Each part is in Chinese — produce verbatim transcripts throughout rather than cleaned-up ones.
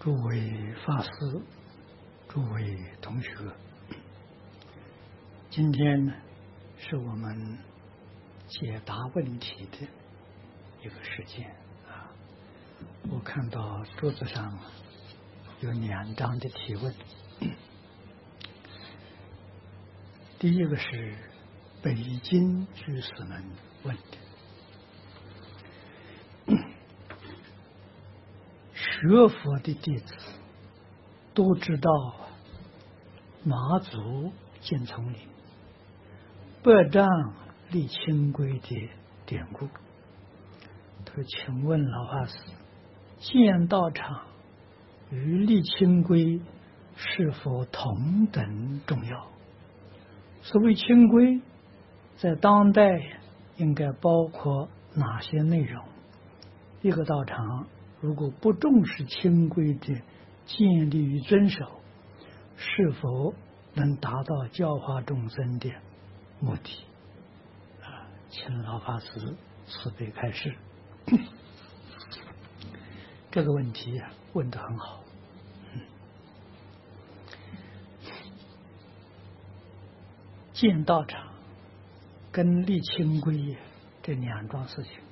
诸位法师，诸位同学，今天呢是我们解答问题的一个时间啊。我看到桌子上有两张的提问，第一个是北京居士们问的。学佛的弟子都知道马祖建丛林、百丈立清规的典故。他说：“请问老法师，建道场与立清规是否同等重要？所谓清规，在当代应该包括哪些内容？一个道场如果不重视清规的建立与遵守，是否能达到教化众生的目的？”啊，请老法师慈悲开示。这个问题啊，问得很好。嗯，建道场跟立清规这两桩事情，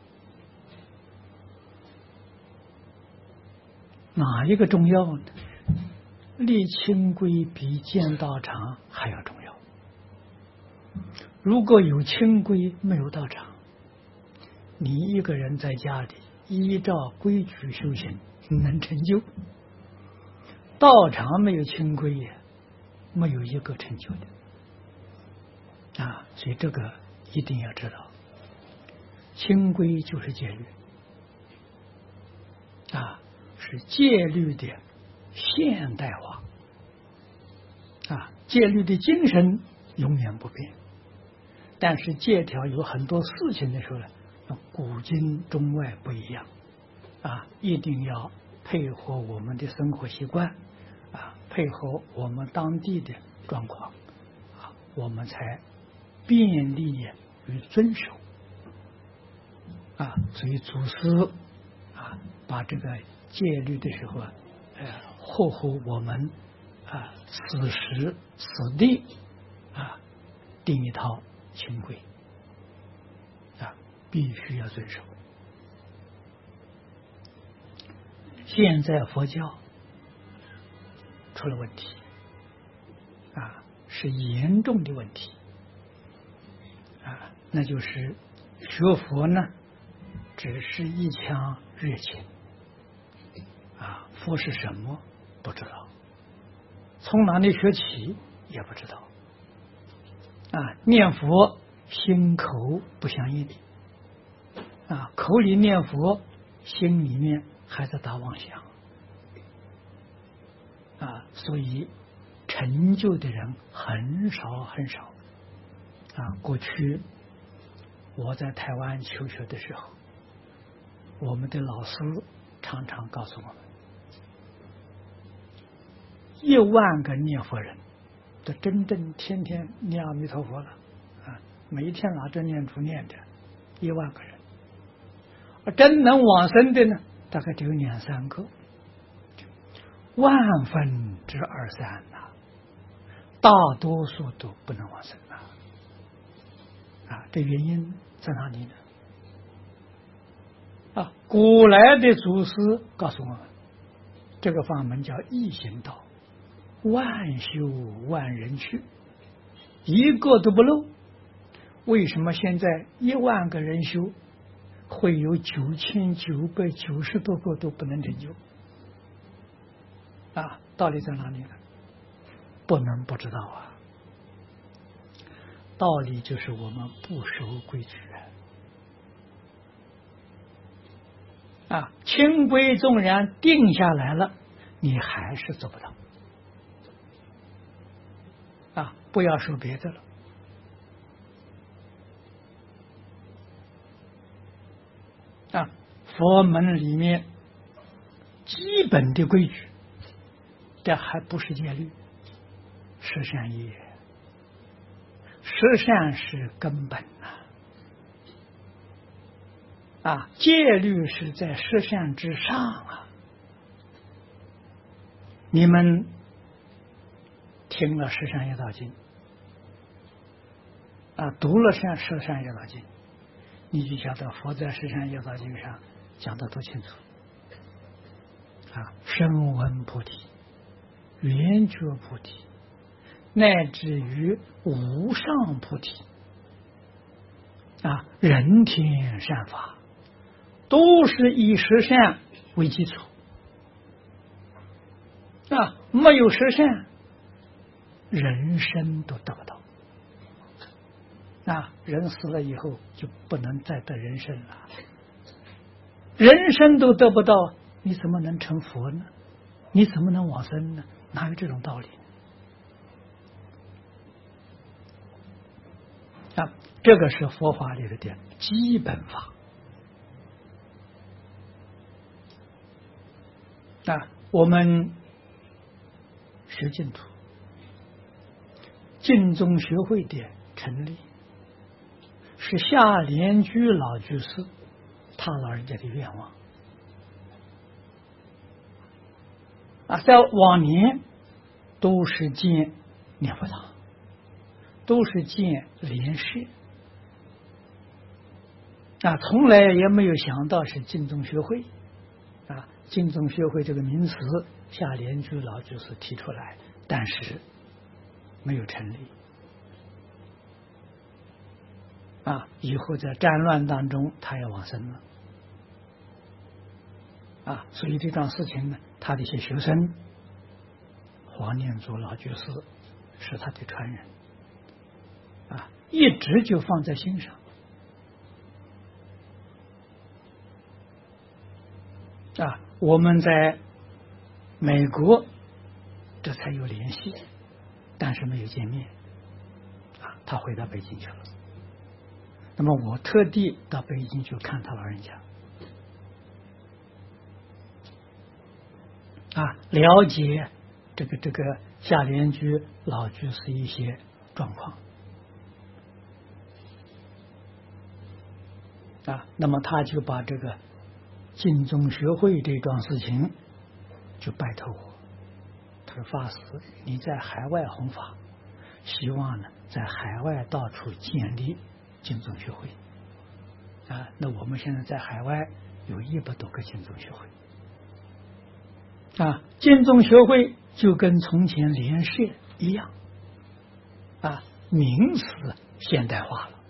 哪一个重要呢？立清规比建道场还要重要。如果有清规没有道场，你一个人在家里依照规矩修行能成就，道场没有清规也没有一个成就的啊！所以这个一定要知道，清规就是戒律啊，是戒律的现代化啊，戒律的精神永远不变，但是戒条有很多事情的时候呢，古今中外不一样啊，一定要配合我们的生活习惯啊，配合我们当地的状况啊，我们才便利于遵守啊。所以祖师啊，把这个戒律的时候啊，呃，合乎我们啊此时此地啊定一套清规啊，必须要遵守。现在佛教出了问题啊，是严重的问题啊，那就是学佛呢，只是一腔热情啊，佛是什么不知道，从哪里学起也不知道啊，念佛心口不相应啊，口里念佛，心里面还在打妄想啊，所以成就的人很少很少啊。过去我在台湾求学的时候，我们的老师常常告诉我们，一万个念佛人都真正天天念阿弥陀佛了啊，每一天拿着念珠念的一万个人，而真能往生的呢，大概只有两三个，万分之二三呐、啊，大多数都不能往生啊！啊，这原因在哪里呢？啊，古来的祖师告诉我们，这个法门叫易行道，万修万人去，一个都不漏。为什么现在一万个人修，会有九千九百九十多个都不能成就？啊，道理在哪里呢？不能不知道啊！道理就是我们不守规矩啊！啊，清规纵然定下来了，你还是做不到啊！不要说别的了。啊，佛门里面基本的规矩，这还不是戒律，十善业，十善是根本呐、啊！啊，戒律是在十善之上啊！ 你们听了《十善业道经》啊，读了《十十善业道经》，你就晓得佛在《十善业道经》上讲得多清楚啊！声闻菩提、缘觉菩提，乃至于无上菩提啊，人天善法，都是以十善为基础啊！没有十善，人生都得不到啊！人死了以后就不能再得人生了，人生都得不到，你怎么能成佛呢？你怎么能往生呢？哪有这种道理啊？这个是佛法里的基本法啊！我们学净土，净宗学会的成立，是夏莲居老居士他老人家的愿望啊，在往年都是建念佛堂，都是建莲社啊，从来也没有想到是净宗学会啊。净宗学会这个名词，夏莲居老居士提出来，但是没有成立啊。以后在战乱当中，他也往生了啊。所以这桩事情呢，他的一些学生黄念祖老居士是他的传人啊，一直就放在心上啊。我们在美国这才有联系，但是没有见面啊。他回到北京去了，那么我特地到北京去看他老人家啊，了解这个这个夏莲居老居士一些状况啊。那么他就把这个净宗学会这桩事情就拜托我，他说法师你在海外弘法，希望呢在海外到处建立净宗学会啊。那我们现在在海外有一百多个净宗学会啊，净宗学会就跟从前莲社一样啊，名词现代化了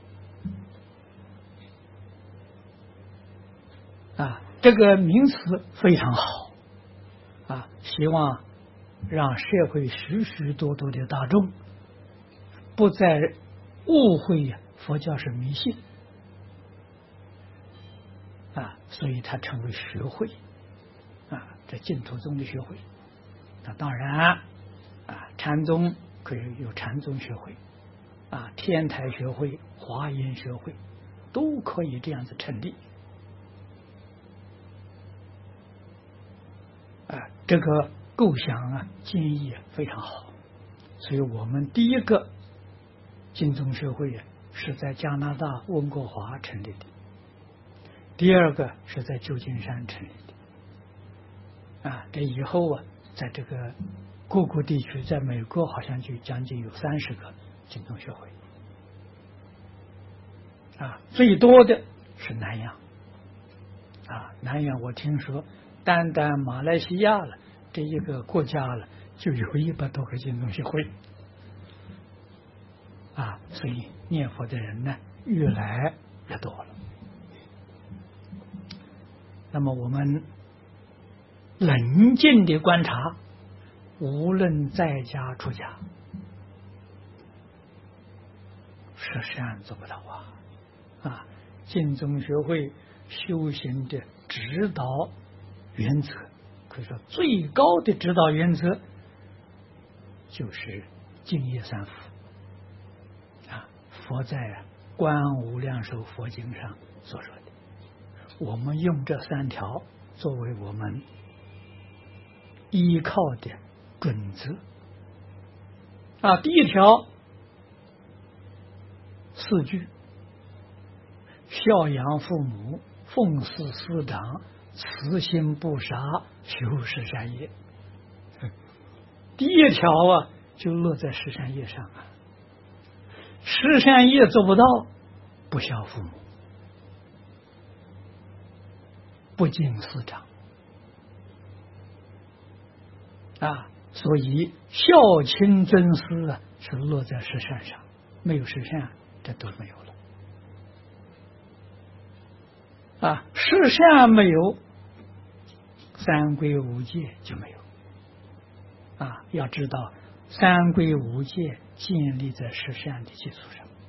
啊，这个名词非常好啊，希望让社会许许多多的大众不再误会佛教是迷信啊，所以它成为学会啊，这净土宗的学会。那当然啊，禅宗可以有禅宗学会啊，天台学会、华严学会都可以这样子成立啊。这个构想啊，建议非常好，所以我们第一个净宗学会啊是在加拿大温哥华成立的，第二个是在旧金山成立的啊。这以后啊，在这个各个地区，在美国好像就将近有三十个净宗学会啊，最多的是南洋啊，南洋我听说单单马来西亚了这一个国家了，就有一百多个净宗学会啊，所以念佛的人呢越来越多了。那么我们冷静的观察，无论在家出家，十善做不到啊！啊，净宗学会修行的指导原则，可以说最高的指导原则就是净业三福啊。佛在《观无量寿佛经》上所说的，我们用这三条作为我们依靠的准则啊。第一条，四句：孝养父母，奉事师长，慈心不杀，修十善业。 第一条啊，就落在十善业上啊。十善业做不到，不孝父母，不敬师长啊，所以孝亲尊师啊，是落在十善上。没有十善，这都没有了啊。十善没有，三规五戒就没有啊。要知道，三规五戒建立在十善的基础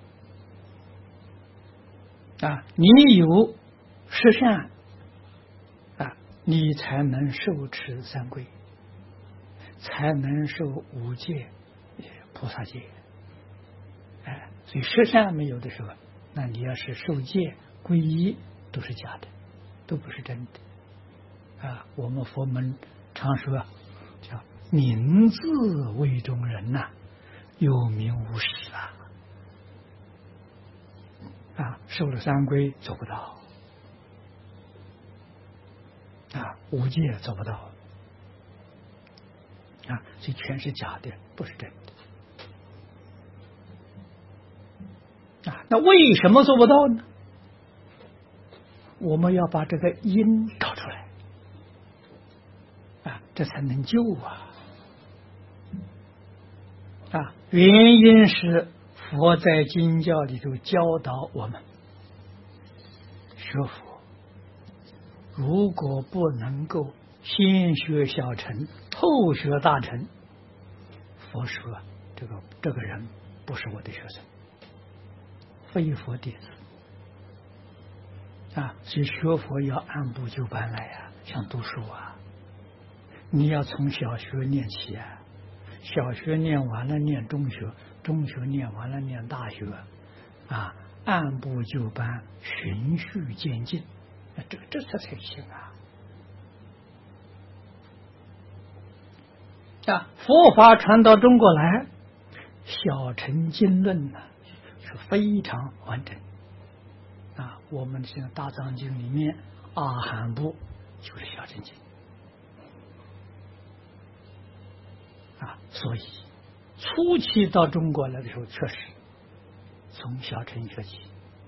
上啊。你有十善啊，你才能受持三规，才能受五戒、菩萨戒。哎，所以十善没有的时候，那你要是受戒皈依，都是假的，都不是真的啊。我们佛门常说叫名字为中人呐、啊，有名无实啊。啊，受了三规做不到啊，五戒做不到啊，所以全是假的，不是真的。啊，那为什么做不到呢？我们要把这个因找出来啊，这才能救啊！啊，原因是佛在经教里头教导我们学佛，如果不能够先学小乘，后学大乘，佛说这个这个人不是我的学生。非佛弟子啊，所以学佛要按部就班来呀、啊，像读书啊，你要从小学念起啊，小学念完了念中学，中学念完了念大学啊，按部就班，循序渐进，这这才才行啊！啊，佛法传到中国来，小乘经论呢、啊。是非常完整啊！我们现在大藏经里面阿含部就是小乘经啊，所以初期到中国来的时候，确实从小乘学起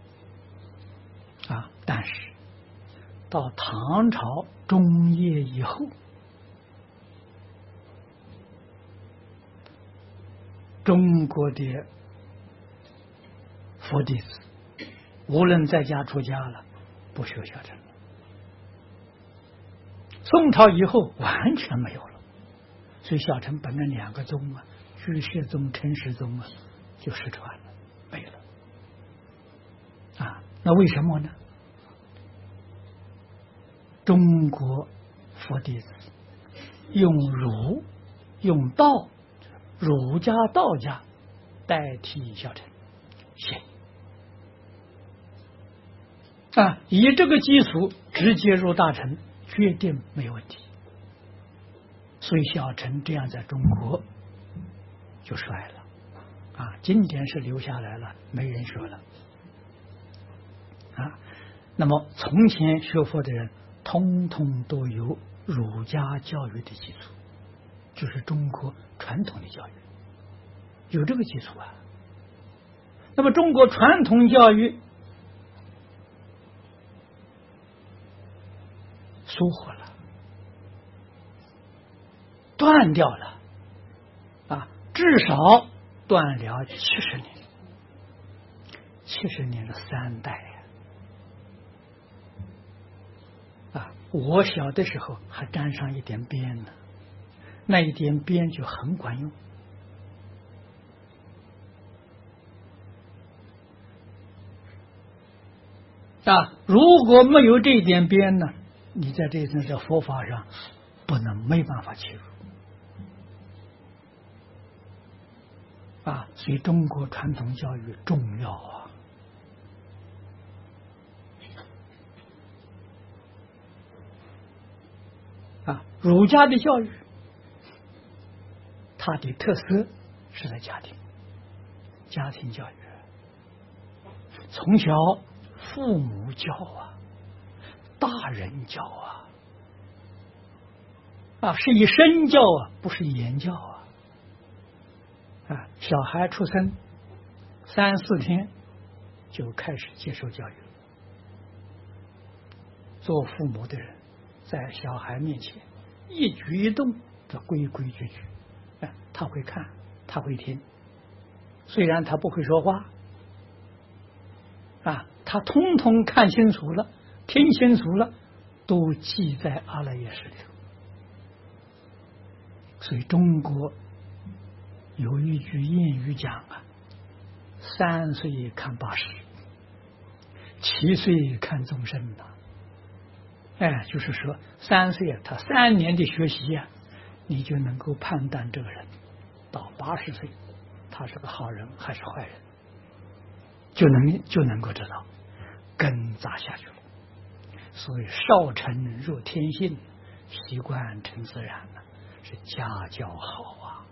啊，但是到唐朝中叶以后，中国的佛弟子无论在家出家了，不学小乘了。宋朝以后完全没有了，所以小乘本来两个宗啊，居士宗、陈氏宗啊，就失传了，没了。啊，那为什么呢？中国佛弟子用儒、用道、儒家、道家代替小乘，行。啊，以这个基础直接入大乘，决定没有问题。所以小乘这样在中国就衰了啊，经典是留下来了，没人学了啊。那么从前学佛的人，通通都有儒家教育的基础，就是中国传统的教育，有这个基础啊。那么中国传统教育疏忽了，断掉了啊，至少断了七十年，七十年的三代啊！啊，我小的时候还沾上一点边呢，那一点边就很管用啊！如果没有这一点边呢，你在这次的佛法上不能没办法切入啊！所以中国传统教育重要啊！啊，儒家的教育，它的特色是在家庭，家庭教育，从小父母教啊，大人教啊，啊，是以身教啊，不是以言教啊。 小孩出生三四天就开始接受教育了。做父母的人在小孩面前一举一动都规规矩矩，哎，他会看，他会听，虽然他不会说话啊，他通通看清楚了，听清楚了，都记在阿赖耶识里头。所以中国有一句谚语讲啊，三岁看八十，七岁看终身呐。哎，就是说三岁啊，他三年的学习啊，你就能够判断这个人到八十岁他是个好人还是坏人，就能就能够知道，根扎下去了。所以少成若天性，习惯成自然了，是家教好啊！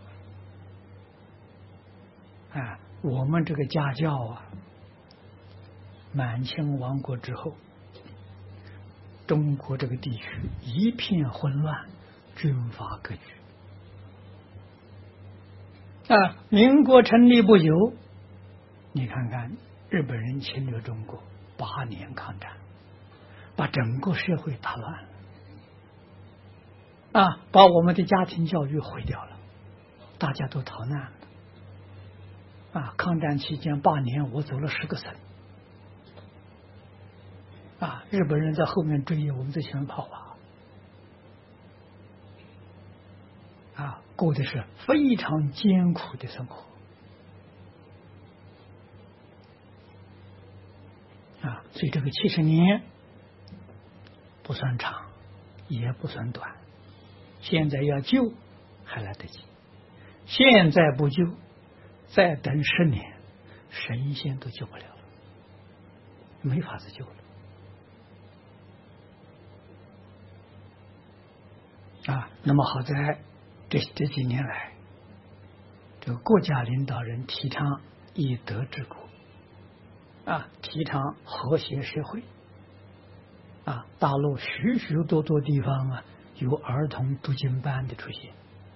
啊，我们这个家教啊，满清亡国之后，中国这个地区一片混乱，军阀割据。啊，民国成立不久，你看看日本人侵略中国八年抗战，把整个社会打乱了，啊，把我们的家庭教育毁掉了，大家都逃难了。啊，抗战期间八年，我走了十个省。啊，日本人在后面追，我们在前面跑啊，啊，过的是非常艰苦的生活。啊，所以这个七十年不算长，也不算短。现在要救还来得及，现在不救，再等十年，神仙都救不了了，没法子救了。啊，那么好在这这几年来，这个国家领导人提倡以德治国，啊，提倡和谐社会，啊，大陆许许多多地方啊有儿童读经班的出现，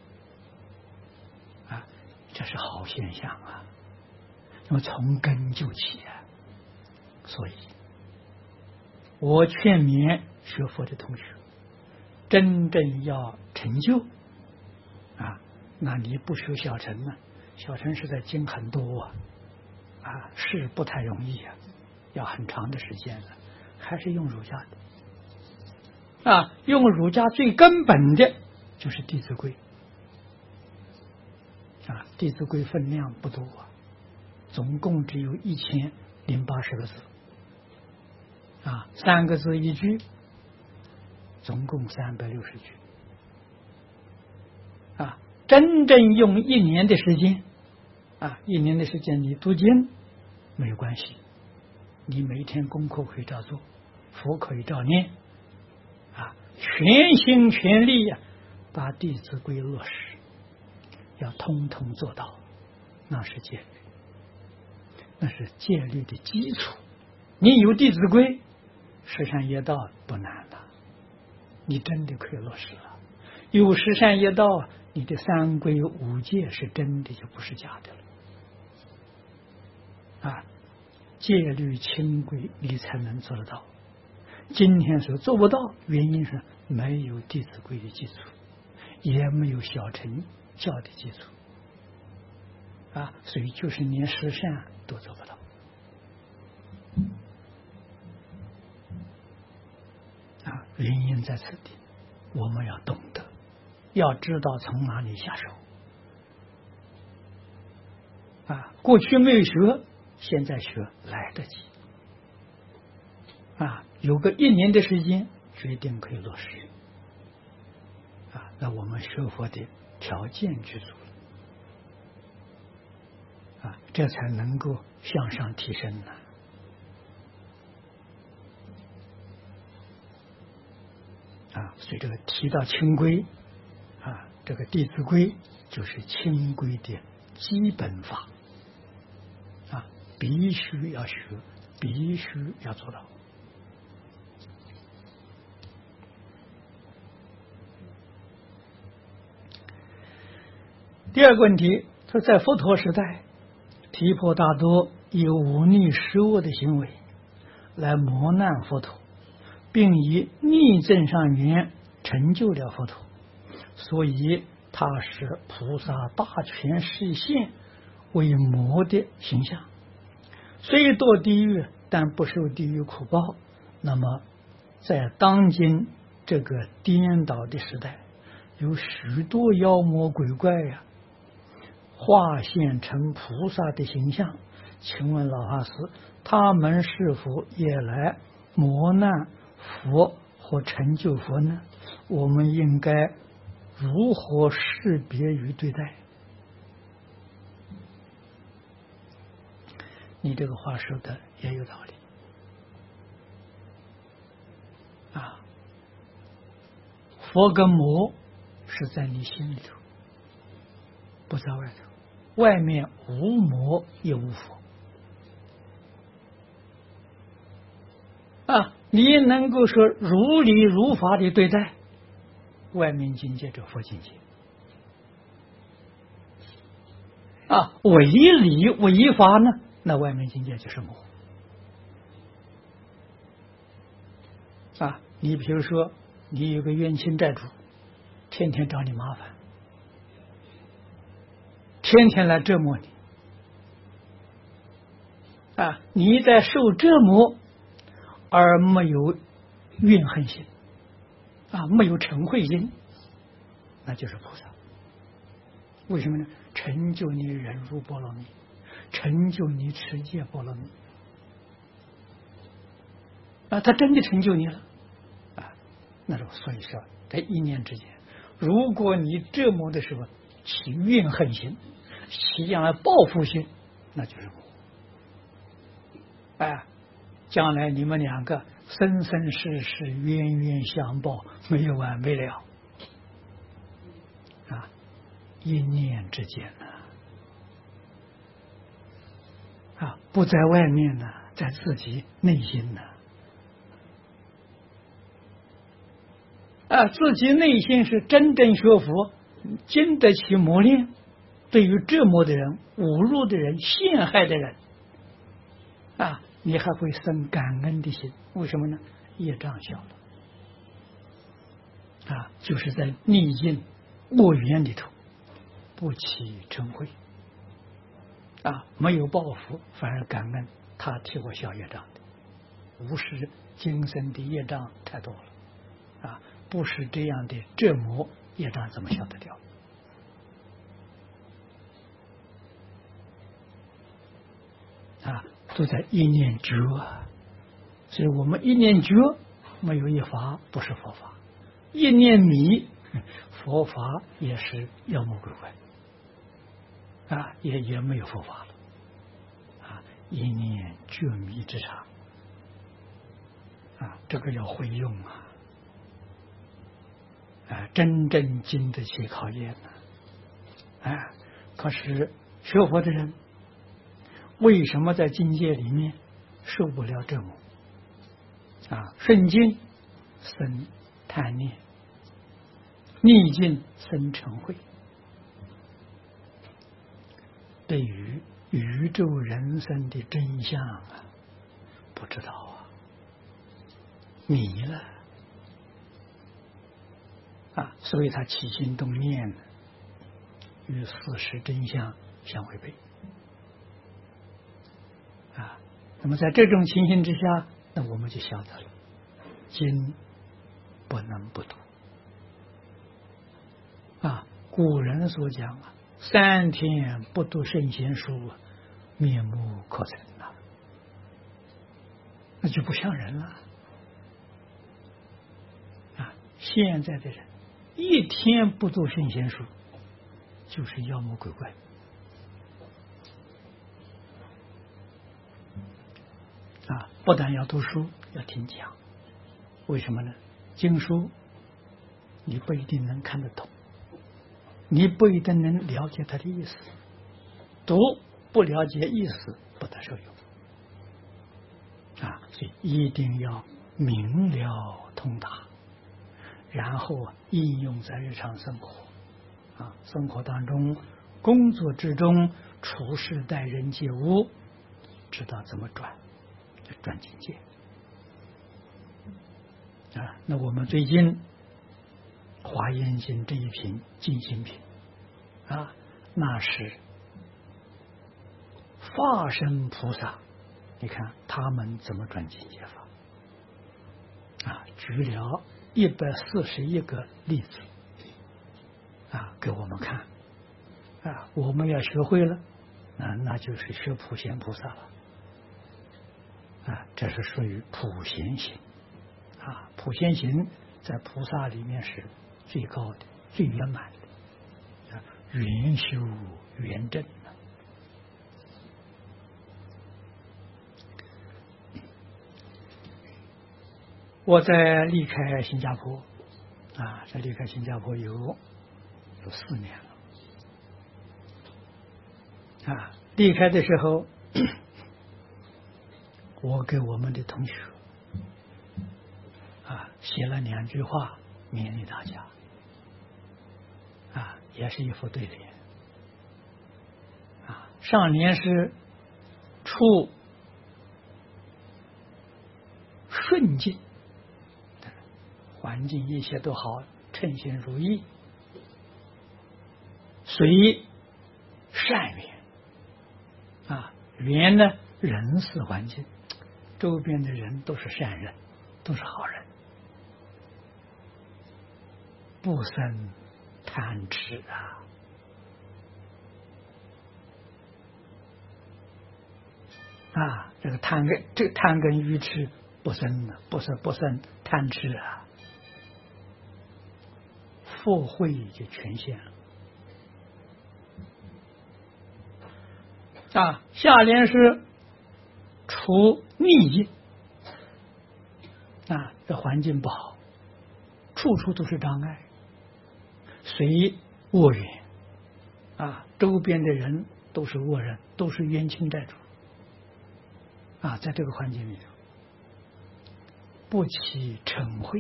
啊，这是好现象啊，那么从根救起啊，所以，我劝勉学佛的同学。真正要成就啊，那你不学小乘呢？小乘是在经很多啊，啊是不太容易啊，要很长的时间了，还是用儒家的啊，用儒家最根本的就是《弟子规》啊，《弟子规》分量不多啊，总共只有一千零八十个字啊，三个字一句。总共三百六十句啊！真正用一年的时间啊，一年的时间你读经没有关系，你每天功课可以照做，佛可以照念啊，全心全力呀、啊，把《弟子规》落实，要通通做到，那是戒律，那是戒律的基础。你有《弟子规》，十善业道不难了。你真的可以落实了，有十善业道，你的三规五戒是真的，就不是假的了。啊，戒律清规你才能做得到。今天所做不到，原因是没有《弟子规》的基础，也没有小乘教的基础。啊，所以就是连十善都做不到。啊，原因在此地，我们要懂得，要知道从哪里下手。啊，过去没有学，现在学来得及。啊，有个一年的时间，决定可以落实。啊，那我们学佛的条件具足了。啊，这才能够向上提升呢。啊，所以这个提到清规，啊，这个《弟子规》就是清规的基本法，啊，必须要学，必须要做到。第二个问题， 他说在佛陀时代，提婆达多以忤逆施恶的行为来磨难佛陀，并以逆增上缘成就了佛陀，所以他是菩萨大权示现为魔的形象，虽堕地狱但不受地狱苦报。那么在当今这个颠倒的时代，有许多妖魔鬼怪呀、啊，化现成菩萨的形象，请问老法师，他们是否也来磨难佛或成就佛呢？我们应该如何识别与对待？你这个话说的也有道理啊！佛跟魔是在你心里头，不在外头，外面无魔也无佛啊！你能够说如理如法的对待，外面境界这佛境界啊，违理违法呢，那外面境界就是魔啊！你比如说，你有个冤亲债主，天天找你麻烦，天天来折磨你啊！你在受折磨而没有怨恨心啊，没有嗔恚心，那就是菩萨。为什么呢？成就你忍辱波罗蜜，成就你持戒波罗蜜啊，他真的成就你了啊！那种所以说，在一念之间，如果你折磨的时候起怨恨心，起将来报复心，那就是魔啊！将来你们两个生生世世冤冤相报，没有完没了啊！一念之间呢，啊，不在外面呢，在自己内心呢，啊，自己内心是真正学佛，经得起磨练。对于折磨的人、侮辱的人、陷害的人，啊，你还会生感恩的心。为什么呢？业障小了啊，就是在逆境恶缘里头不起嗔恚啊，没有报复，反而感恩他替我消业障的。无视今生的业障太多了啊，不是这样的折磨，业障怎么消得掉？啊，都在一念觉，所以我们一念觉没有一法不是佛法，一念迷佛法也是妖魔鬼怪啊，也也没有佛法了啊，一念觉迷之常啊，这个要会用啊，啊，真正经得起考验呢、啊，啊，可是学佛的人。为什么在境界里面受不了折磨啊？顺境生贪念，逆境生嗔恚。对于宇宙人生的真相啊，不知道啊，迷了啊，所以他起心动念与事实真相相违背。啊，那么在这种情形之下，那我们就晓得了，经不能不读啊。古人所讲啊，三天不读圣贤书，面目可憎啊，那就不像人了啊。现在的人一天不读圣贤书，就是妖魔鬼怪。啊，不但要读书，要听讲。为什么呢？经书你不一定能看得懂，你不一定能了解它的意思，读不了解意思不得受用啊！所以一定要明了通达，然后应用在日常生活啊，生活当中工作之中处事待人接物，知道怎么转，转境界啊。那我们最近华严经这一品净心品啊，那是化身菩萨，你看他们怎么转境界法啊？举了一百四十一个例子啊，给我们看啊，我们要学会了啊，那就是学普贤菩萨了啊，这是属于普贤行啊。普贤行在菩萨里面是最高的、最圆满的啊，圆修圆正。我在离开新加坡啊，在离开新加坡有有四年了啊。离开的时候，我给我们的同学啊写了两句话勉励大家啊，也是一副对联啊。上联是处顺境，环境一切都好，称心如意，随善缘啊，缘呢人事环境，周边的人都是善人，都是好人，不生贪痴啊。啊，这个贪跟这个贪跟愚痴不生的，不是不生贪痴啊。佛慧就全现了啊。下联是除逆境啊，这环境不好，处处都是障碍，随恶缘啊，周边的人都是恶人，都是冤亲债主啊，在这个环境里头，不起嗔恚，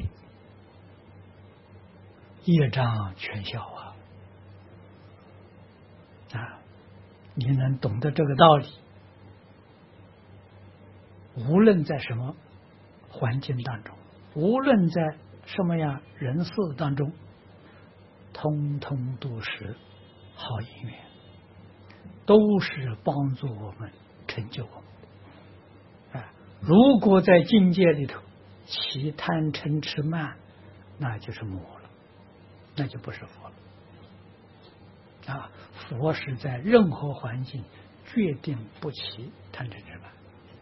业障全消啊！啊，你能懂得这个道理，无论在什么环境当中，无论在什么样人事当中，通通都是好因缘，都是帮助我们成就我们。啊，如果在境界里头起贪嗔痴慢，那就是魔了，那就不是佛了。啊，佛是在任何环境决定不起贪嗔痴慢。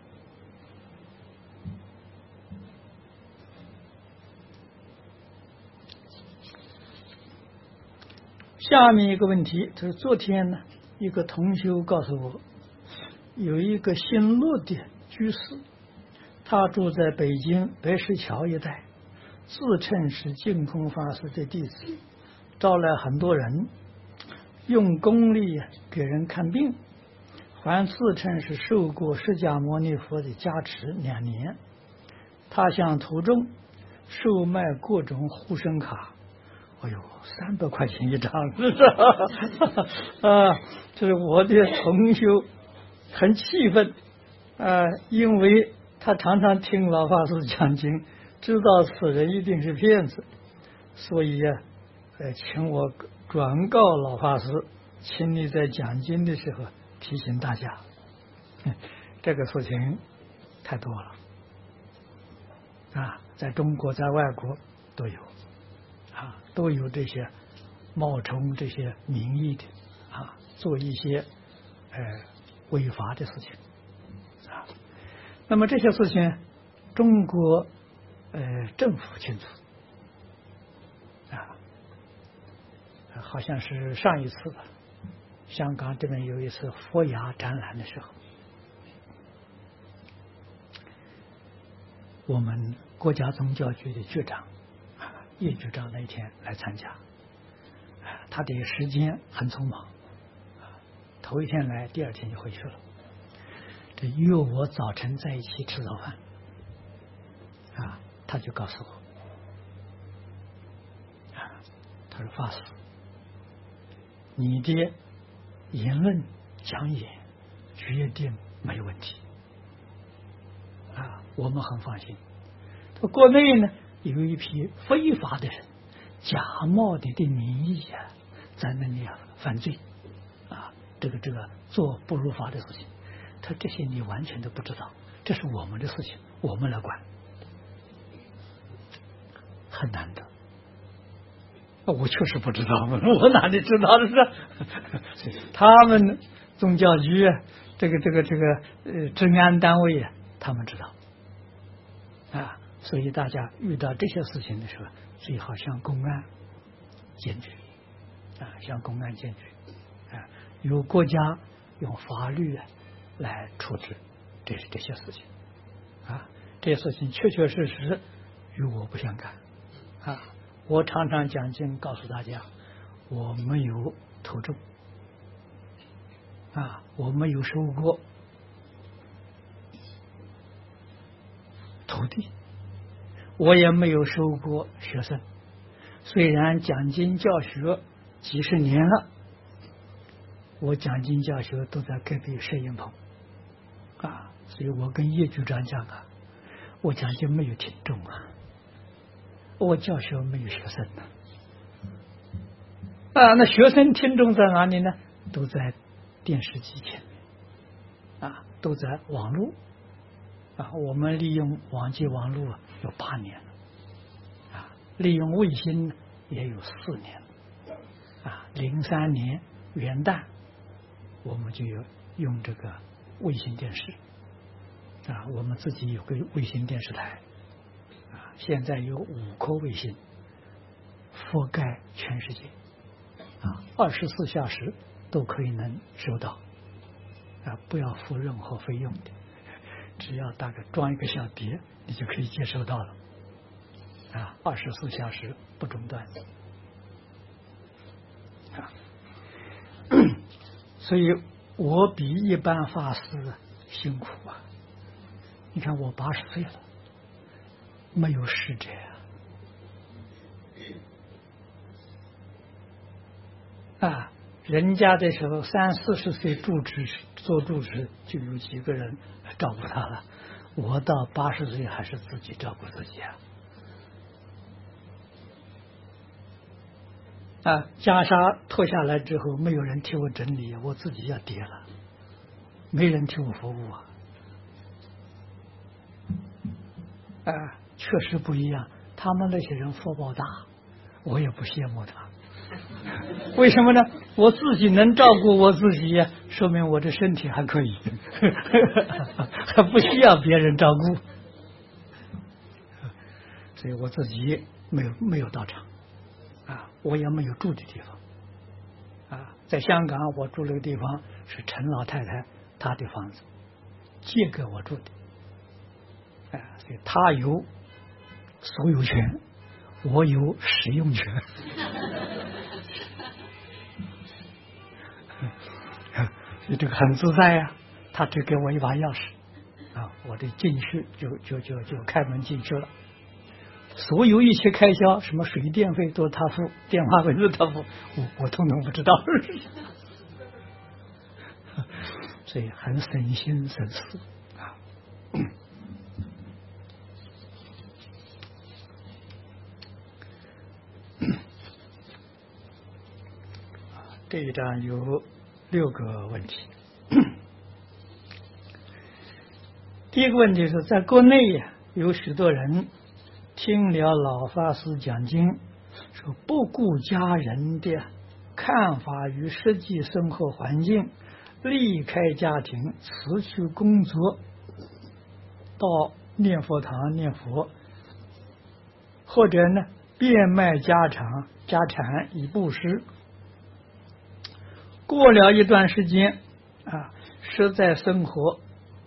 下面一个问题，就是昨天呢，一个同修告诉我，有一个姓陆的居士，他住在北京白石桥一带，自称是净空法师的弟子，招来很多人，用功力给人看病，还自称是受过释迦牟尼佛的加持两年。他向途中售卖各种护身卡，哎呦，三百块钱一张，是不是？啊，就是我的同修很气愤啊，因为他常常听老法师讲经，知道此人一定是骗子，所以啊，呃，请我转告老法师，请你在讲经的时候提醒大家，这个事情太多了啊，在中国在外国都有啊，都有这些冒充这些名义的啊，做一些呃违法的事情啊。那么这些事情，中国呃政府清楚啊，好像是上一次吧，香港这边有一次佛牙展览的时候，我们国家宗教局的局长啊，叶局长那一天来参加，他的时间很匆忙，头一天来，第二天就回去了。这约我早晨在一起吃早饭，啊，他就告诉我，啊，他说法师，你的言论讲演决定没问题啊，我们很放心。国内呢有一批非法的人，假冒的的名义啊，在那里犯罪啊，这个这个做不如法的事情，他这些你完全都不知道，这是我们的事情，我们来管，很难得。我确实不知道，我哪里知道的是？他们宗教局啊，这个这个这个呃治安单位啊，他们知道啊，所以大家遇到这些事情的时候，最好向公安检举啊，向公安检举啊，由国家用法律啊来处置这这些事情啊，这些事情确确实实与我不相干啊。我常常讲经告诉大家，我没有投种啊，我没有收过土地，我也没有收过学生。虽然讲经教学几十年了，我讲经教学都在隔壁摄影棚啊，所以我跟叶局长讲啊，我讲经没有听众啊。我教学没有学生呢，啊，那学生听众在哪里呢？都在电视机前面，啊，都在网络，啊，我们利用网际网络有八年了，啊，利用卫星也有四年了，啊，零三年元旦我们就有用这个卫星电视，啊，我们自己有个卫星电视台。现在有五颗卫星覆盖全世界啊，二十四小时都可以能收到啊，不要付任何费用的，只要大概装一个小碟，你就可以接收到了啊，二十四小时不中断啊。所以我比一般法师辛苦啊！你看我八十岁了。没有使者啊！人家的时候三四十岁住持做住持，就有几个人照顾他了。我到八十岁还是自己照顾自己啊！啊，袈裟脱下来之后，没有人替我整理，我自己要叠了，没人替我服务啊！啊。确实不一样，他们那些人福报大，我也不羡慕他。为什么呢？我自己能照顾我自己，说明我的身体还可以，还不需要别人照顾。所以我自己没有没有到场啊，我也没有住的地方啊。在香港，我住那个地方是陈老太太她的房子，借给我住的，啊，所以她有所有权，我有使用权。所以这个很自在呀、啊。他只给我一把钥匙啊，我的进去就就就就开门进去了。所有一切开销，什么水电费都是他付，电话费都是他付，我我通通不知道。所以很省心省事啊。这一章有六个问题。第一个问题是在国内呀、啊，有许多人听了老法师讲经，说不顾家人的看法与实际生活环境，离开家庭，辞去工作，到念佛堂念佛，或者呢变卖家产家产以布施。过了一段时间啊，实在生活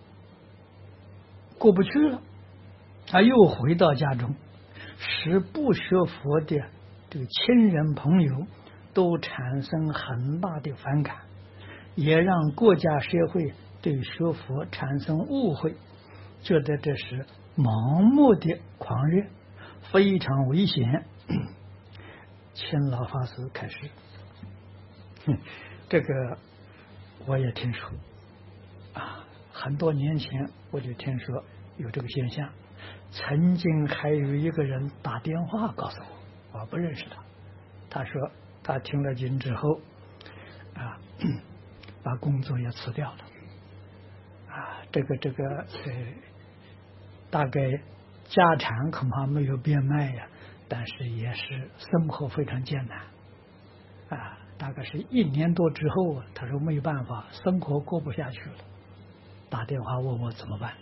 过不去了，他又回到家中，使不学佛的这个亲人朋友都产生很大的反感，也让国家社会对学佛产生误会，觉得这是盲目的狂热，非常危险。请老法师开始。这个我也听说啊，很多年前我就听说有这个现象，曾经还有一个人打电话告诉我，我不认识他，他说他听了经之后啊，把工作也辞掉了啊，这个这个呃，大概家产恐怕没有变卖呀，但是也是生活非常艰难啊。大概是一年多之后啊，他说没办法，生活过不下去了，打电话问我怎么办。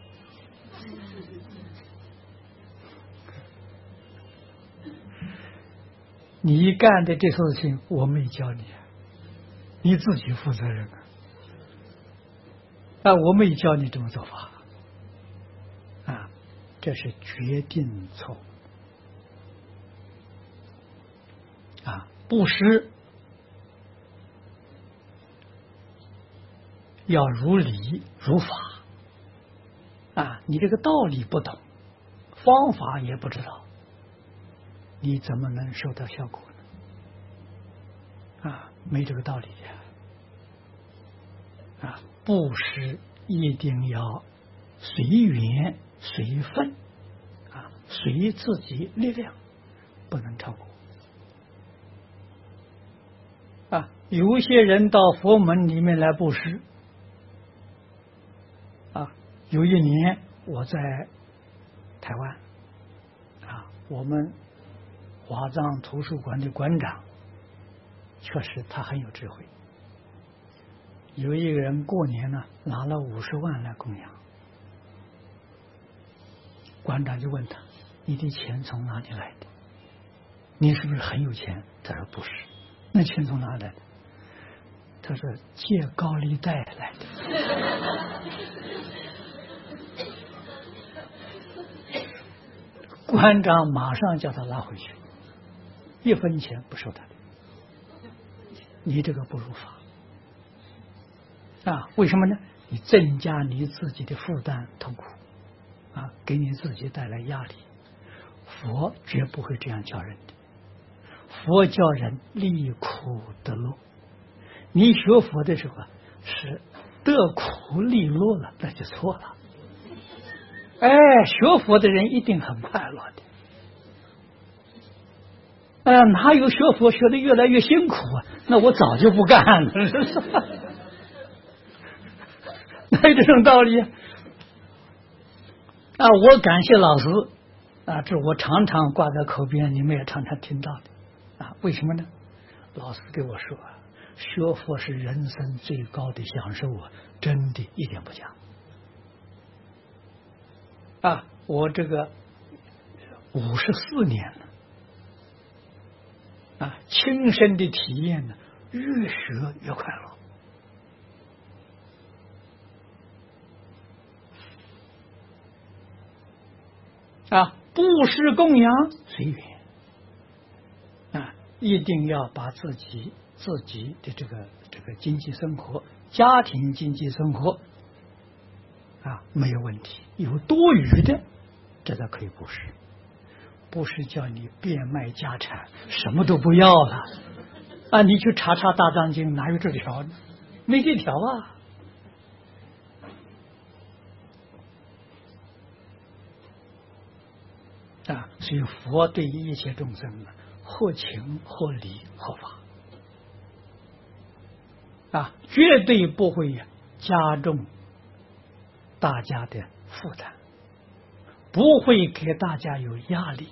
你干的这事情我没教你，你自己负责任啊！啊，我没教你这么做法啊，这是决定错误啊！布施要如理如法啊！你这个道理不懂，方法也不知道，你怎么能收到效果呢？啊，没这个道理呀！啊，布施一定要随缘随分啊，随自己力量，不能超过。啊，有些人到佛门里面来布施。啊，有一年我在台湾啊，我们华藏图书馆的馆长确实他很有智慧。有一个人过年呢拿了五十万来供养，馆长就问他：“你的钱从哪里来的？你是不是很有钱？”他说：“不是。”那钱从哪来的？他说：“借高利贷来的。”馆长马上叫他拿回去，一分钱不收他的。你这个不如法啊！为什么呢？你增加你自己的负担痛苦啊，给你自己带来压力。佛绝不会这样教人的，佛教人利苦得乐。你学佛的时候啊，是得苦利乐了，那就错了。哎，学佛的人一定很快乐的。哎呀，哪有学佛学的越来越辛苦啊？那我早就不干了，哪有这种道理啊？啊，我感谢老师啊，这我常常挂在口边，你们也常常听到的啊。为什么呢？老师给我说，学佛是人生最高的享受啊，真的一点不假。啊，我这个五十四年了，啊，亲身的体验呢，越学越快乐。啊，布施供养随缘，啊，一定要把自己自己的这个这个经济生活、家庭经济生活啊没有问题，有多余的，这才可以布施。不是叫你变卖家产，什么都不要了啊！你去查查大藏经，哪有这条呢？没这条啊！啊，所以佛对一切众生呢，或情或理或法啊，绝对不会加重大家的负担，不会给大家有压力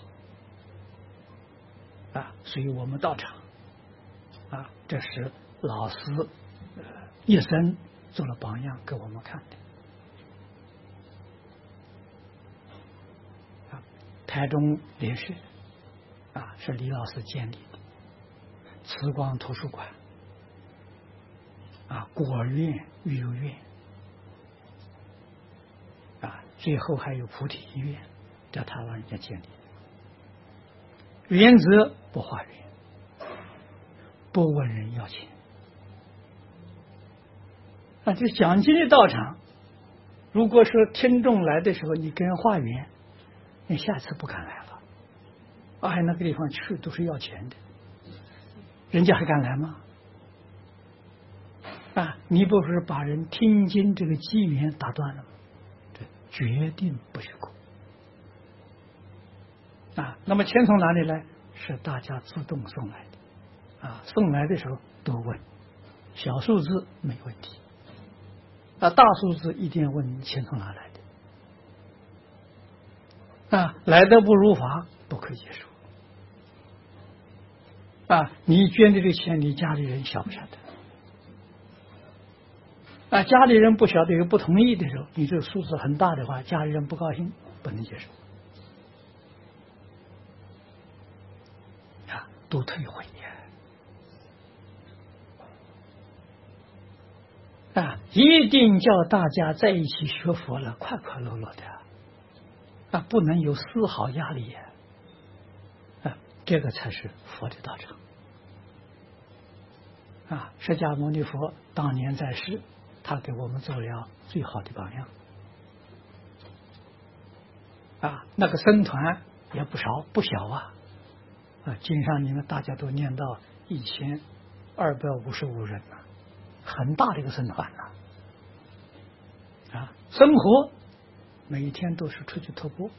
啊。所以我们道场啊，这是老师呃一生做了榜样给我们看的。台中莲社啊，是李老师建立的，慈光图书馆啊，孤儿院、育幼院啊，最后还有菩提医院，在台湾人家建立的。原则不花园，不问人要钱啊。就讲经的道场，如果说听众来的时候，你跟人化缘，你下次不敢来了。哎，那个地方去都是要钱的，人家还敢来吗？ 啊，你不是把人听经这个机缘打断了吗？这决定不许过啊。那么钱从哪里来？是大家自动送来的啊。送来的时候多问，小数字没问题啊，大数字一定要问钱从哪来的啊。来的不如法，不可以接受啊。你捐的这个钱，你家里人晓不晓得？啊，家里人不晓得有不同意的时候，你这个数字很大的话，家里人不高兴，不能接受啊，都退回呀！啊，一定叫大家在一起学佛了，快快乐乐的啊，不能有丝毫压力呀！啊，这个才是佛的道场啊！释迦牟尼佛当年在世，他给我们做了最好的榜样啊！那个僧团也不少不小啊！啊，经上你们大家都念到一千二百五十五人呐、啊，很大的一个僧团呐！啊，生活每天都是出去托钵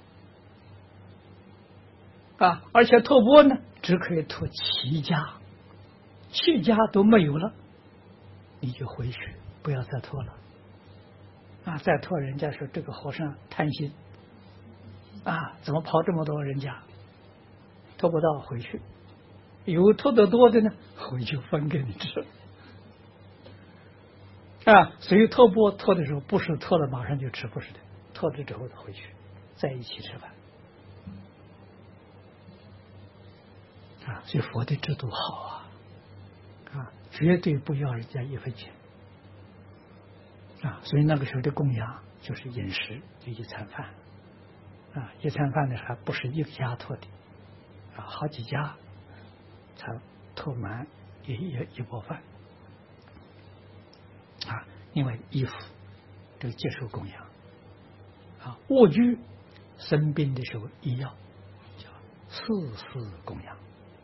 啊，而且托钵呢，只可以托七家，七家都没有了，你就回去。不要再拖了啊！再拖人家说这个和尚贪心啊，怎么跑这么多人家？拖不到回去，有拖得多的呢，回去分给你吃啊！所以拖钵拖的时候，不是拖了马上就吃，不是的，拖了之后回去在一起吃饭啊！所以佛的制度好啊啊，绝对不要人家一分钱。啊，所以那个时候的供养就是饮食，就一餐饭，啊，一餐饭呢还不是一家托的，啊，好几家才托满一一一钵饭，啊，因为衣服这个接受供养，啊，卧具生病的时候医药叫四事供养，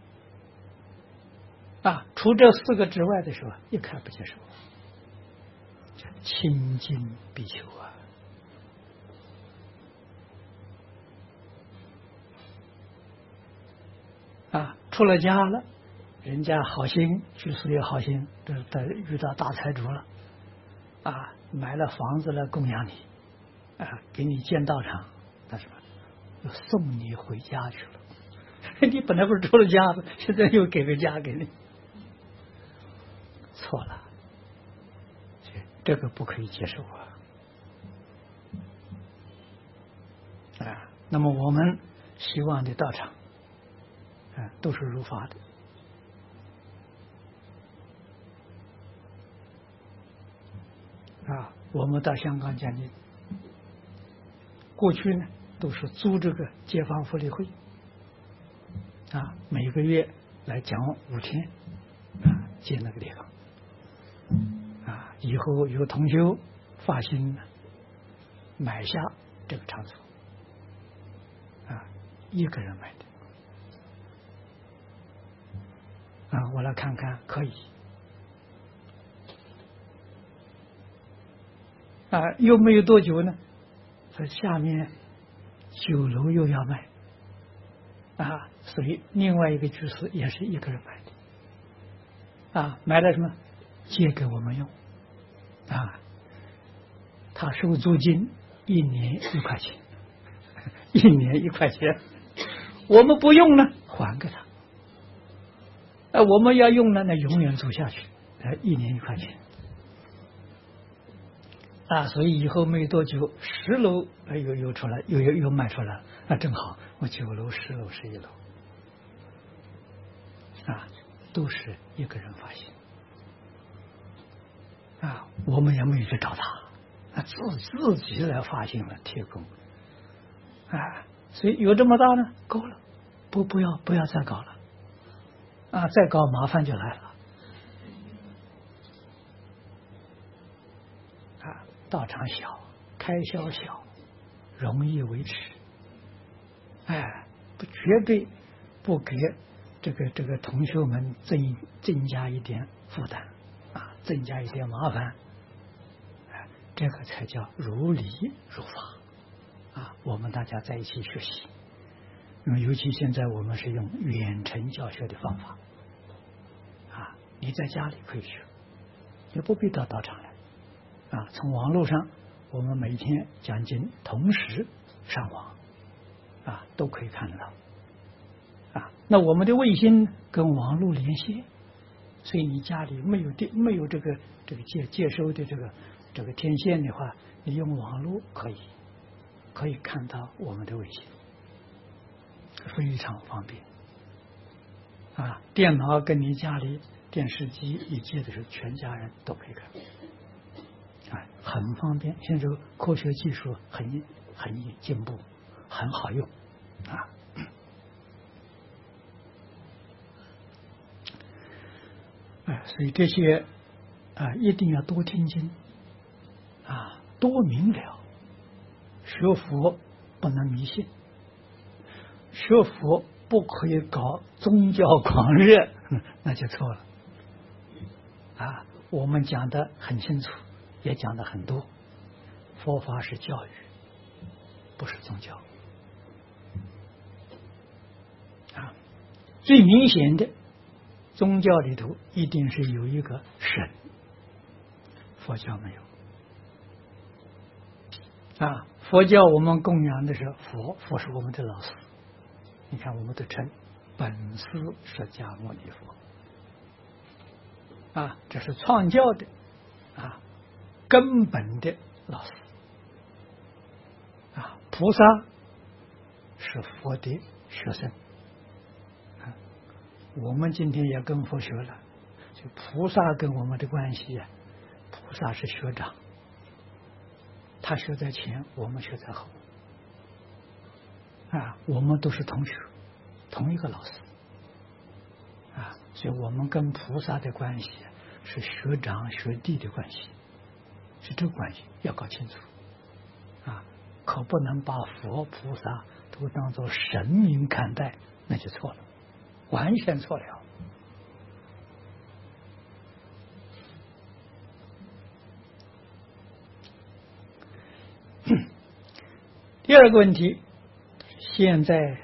啊，除这四个之外的时候一概不接受。清净必求啊！啊，出了家了，人家好心，居士也好心，这这遇到大财主了，啊，买了房子了供养你，啊，给你建道场，那什么，又送你回家去了。你本来不是出了家的，现在又给个家给你，错了。这个不可以接受啊！啊，那么我们希望的道场啊，都是如法的啊。我们到香港讲经，过去呢都是租这个街坊福利会啊，每个月来讲五天啊，建那个地方。以后有同修发心买下这个场所啊，一个人买的啊，我来看看可以啊，又没有多久呢，说下面酒楼又要卖啊，所以另外一个居士也是一个人买的啊，买了什么借给我们用。啊，他收租金一年一块钱，一年一块钱，我们不用呢，还给他。呃，我们要用呢，那永远租下去，呃，一年一块钱。啊，所以以后没多久，十楼呃又又出来，又又又卖出来了，那正好，我九楼、十楼、十一楼，啊，都是一个人发行。啊，我们也没有去找他，啊，自自己来发行了贴供，啊，所以有这么大呢，够了，不不要不要再搞了，啊，再搞麻烦就来了，啊，道场小，开销小，容易维持，哎，不绝对不给这个这个同学们增增加一点负担。 增加一点麻烦，哎，这个才叫如理如法啊！我们大家在一起学习，因为尤其现在我们是用远程教学的方法啊，你在家里可以学，也不必到道场来啊。从网络上，我们每天讲经，同时上网啊，都可以看得到啊。那我们的卫星跟网络连线，所以你家里没有电，没有这个这个接接收的这个这个天线的话，你用网络可以可以看到我们的卫星，非常方便啊。电脑跟你家里电视机一接的时候，全家人都可以看，啊，很方便。现在科学技术很很进步，很好用啊。哎，所以这些啊，一定要多听经啊，多明了。学佛不能迷信，学佛不可以搞宗教狂热，那就错了啊。我们讲的很清楚，也讲的很多，佛法是教育，不是宗教啊。最明显的宗教里头一定是有一个神，佛教没有啊。佛教我们供养的是佛，佛是我们的老师，你看我们都称本师释迦牟尼佛啊，这是创教的啊根本的老师啊。菩萨是佛的学生，我们今天也跟佛学了，就菩萨跟我们的关系啊，菩萨是学长，他学在前，我们学在后啊，我们都是同学，同一个老师啊，所以我们跟菩萨的关系是学长学弟的关系，是这个关系要搞清楚啊，可不能把佛菩萨都当作神明看待，那就错了，完全错了。第二个问题，现在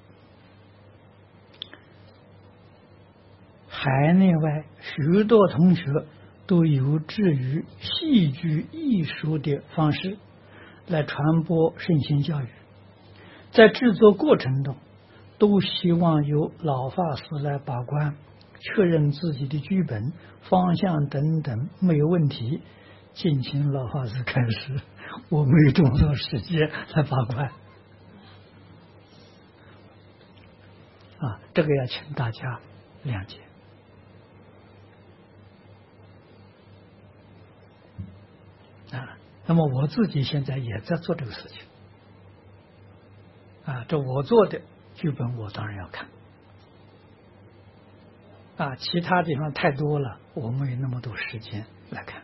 海内外许多同学都有志于戏剧艺术的方式来传播圣贤教育，在制作过程中都希望由老法师来把关，确认自己的剧本方向等等没有问题，敬请老法师开始。我没有这么多时间来把关啊，这个要请大家谅解啊。那么我自己现在也在做这个事情啊，这我做的剧本我当然要看啊，其他地方太多了，我没有那么多时间来看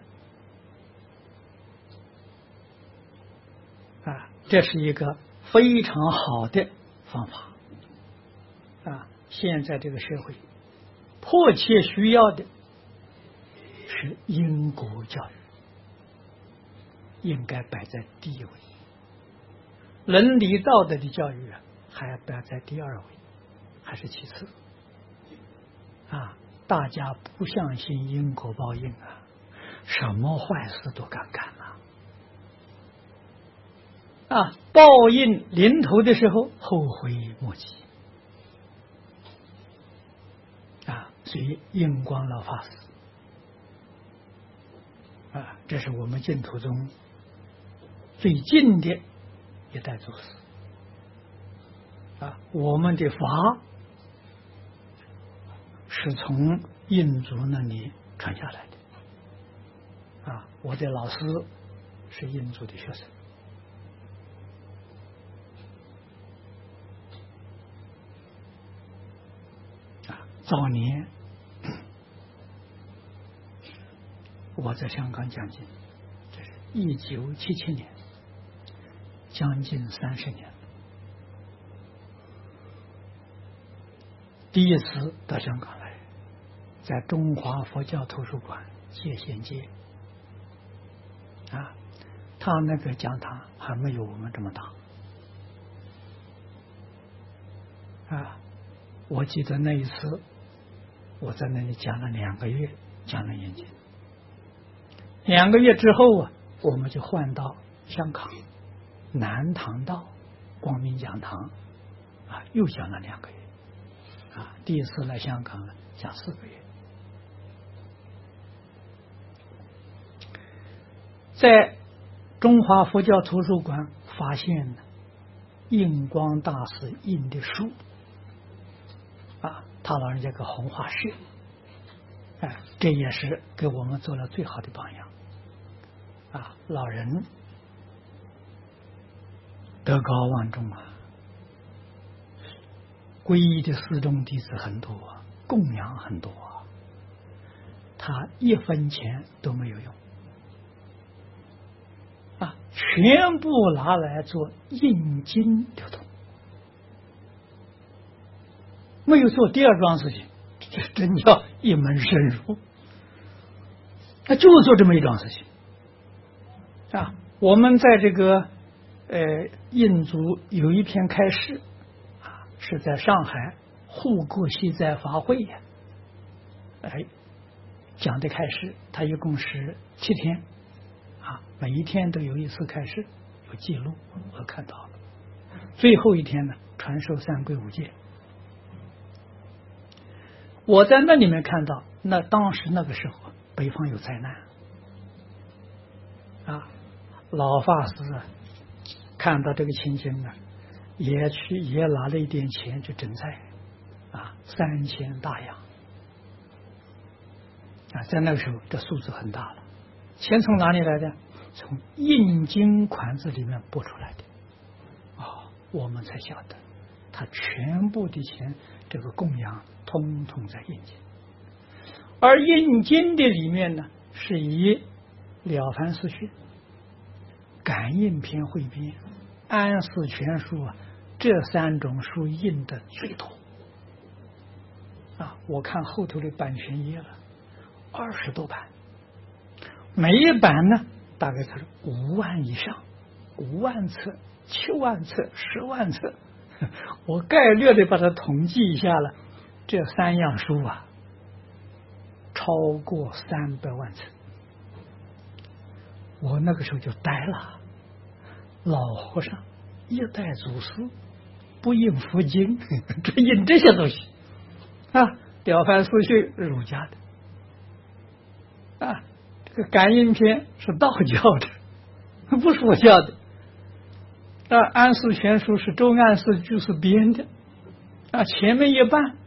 啊。这是一个非常好的方法啊！现在这个社会迫切需要的是因果教育，应该摆在第一位，伦理道德的教育啊，还要摆在第二位，还是其次啊！大家不相信因果报应啊，什么坏事都敢干啊！啊，报应临头的时候后悔莫及啊！所以印光老法师啊，这是我们净土中最近的一代祖师啊。我们的法是从印祖那里传下来的啊，我的老师是印祖的学生。早年我在香港讲经，这是一九七七年，将近三十年了。第一次到香港来，在中华佛教图书馆界限界啊，他那个讲堂还没有我们这么大啊。我记得那一次我在那里讲了两个月，讲了研经。两个月之后啊，我们就换到香港南塘道光明讲堂啊，又讲了两个月啊。第一次来香港呢，讲四个月。在中华佛教图书馆发现了印光大师印的书啊，他老人家个红化社，哎，这也是给我们做了最好的榜样啊。老人德高望重啊，皈依的四众弟子很多啊，供养很多啊，他一分钱都没有用啊，全部拿来做印经流通，没有做第二桩事情，这真叫一门深入。他就做这么一桩事情啊。我们在这个呃印族有一篇开示啊，是在上海护国西斋法会呀，哎讲的开示，他一共是七天啊，每一天都有一次开示，有记录，我看到了。最后一天呢，传授三归五戒。我在那里面看到，那当时那个时候北方有灾难啊，老法师啊看到这个情形呢，也去也拿了一点钱去赈灾啊，三千大洋啊，在那个时候这数字很大了。钱从哪里来的？从印经款子里面拨出来的哦，我们才晓得他全部的钱这个供养通通在印经。而印经的里面呢，是以《了凡四训》、感应篇汇编、安世全书啊，这三种书印的最多啊。我看后头的版权页了，二十多版，每一版呢大概它是五万以上，五万册、七万册、十万册。我概略的把它统计一下了，这三样书啊，超过三百万册。我那个时候就呆了，老和尚一代祖师不印佛经，这印这些东西啊，《了凡四训》儒家的啊，这个感应篇是道教的，不是佛教的。啊，安世全书是周安世居士编的啊，前面一半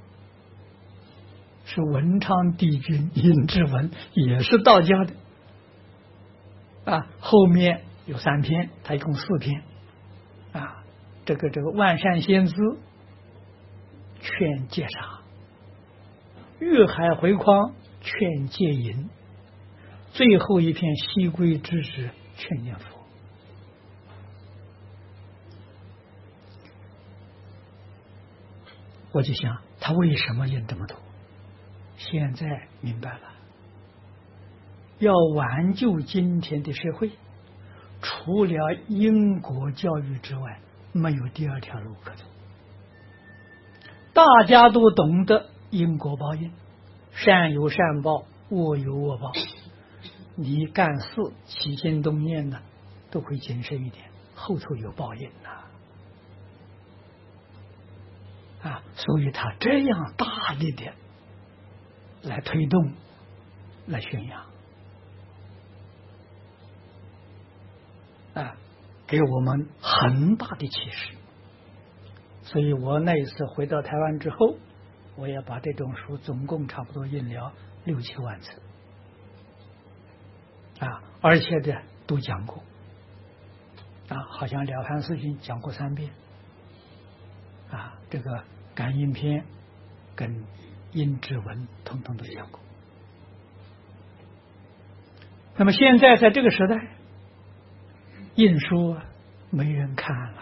是文昌帝君尹志文，也是道教的啊，后面有三篇，他一共四篇啊，这个这个万善先知劝戒杀，玉海回匡劝戒淫，最后一篇西归之止劝念佛。我就想他为什么印这么多？现在明白了，要挽救今天的社会，除了因果教育之外，没有第二条路可走。大家都懂得因果报应，善有善报，恶有恶报。你干事起心动念呢，都会谨慎一点，后头有报应呐。啊，所以他这样大力的来推动，来宣扬，啊，给我们很大的启示。所以我那一次回到台湾之后，我也把这种书总共差不多印了六七万册，啊，而且的都讲过，啊，好像《了凡四训》讲过三遍，啊，这个感应篇跟阴指文统统都讲过。那么现在在这个时代，印书啊没人看了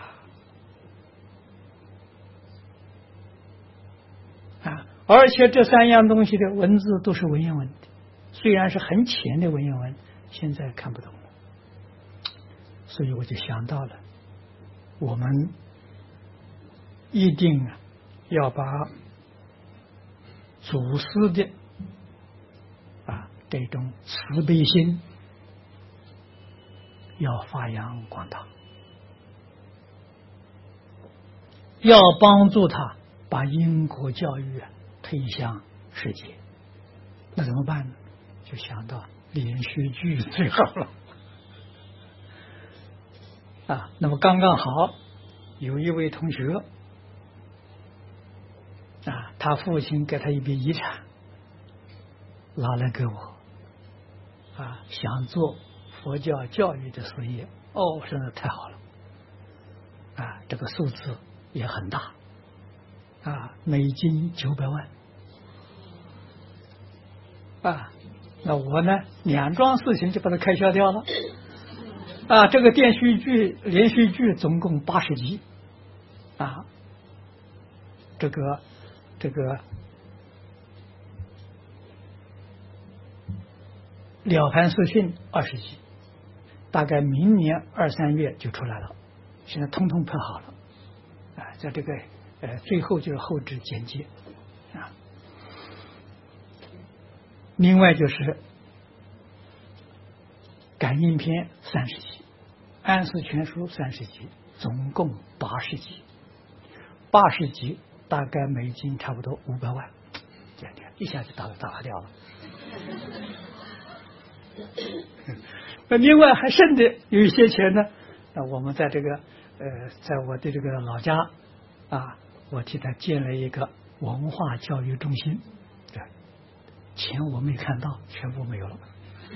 啊，而且这三样东西的文字都是文言文的， 虽然是很浅的文言文，现在看不懂了。所以我就想到了，我们一定要把祖师的啊这种慈悲心要发扬光大，要帮助他把因果教育推向世界。那怎么办呢？就想到连续剧最好了啊。那么刚刚好有一位同学啊，他父亲给他一笔遗产，拿来给我啊，想做佛教教育的事业。哦，真的太好了啊！这个数字也很大啊，美金九百万啊。那我呢，两桩事情就把它开销掉了啊。这个连续剧连续剧总共八十集啊，这个这个《了凡四训》二十集，大概明年二三月就出来了，现在通通拍好了啊，在这个呃最后就是后置剪接啊。另外就是感应篇三十集，安世全书三十集，总共八十集，八十集大概美金差不多五百万，这样一下就打打发掉了。那另外还剩的有一些钱呢，那我们在这个呃，在我的这个老家啊，我替他建了一个文化教育中心，对，钱我没看到，全部没有了。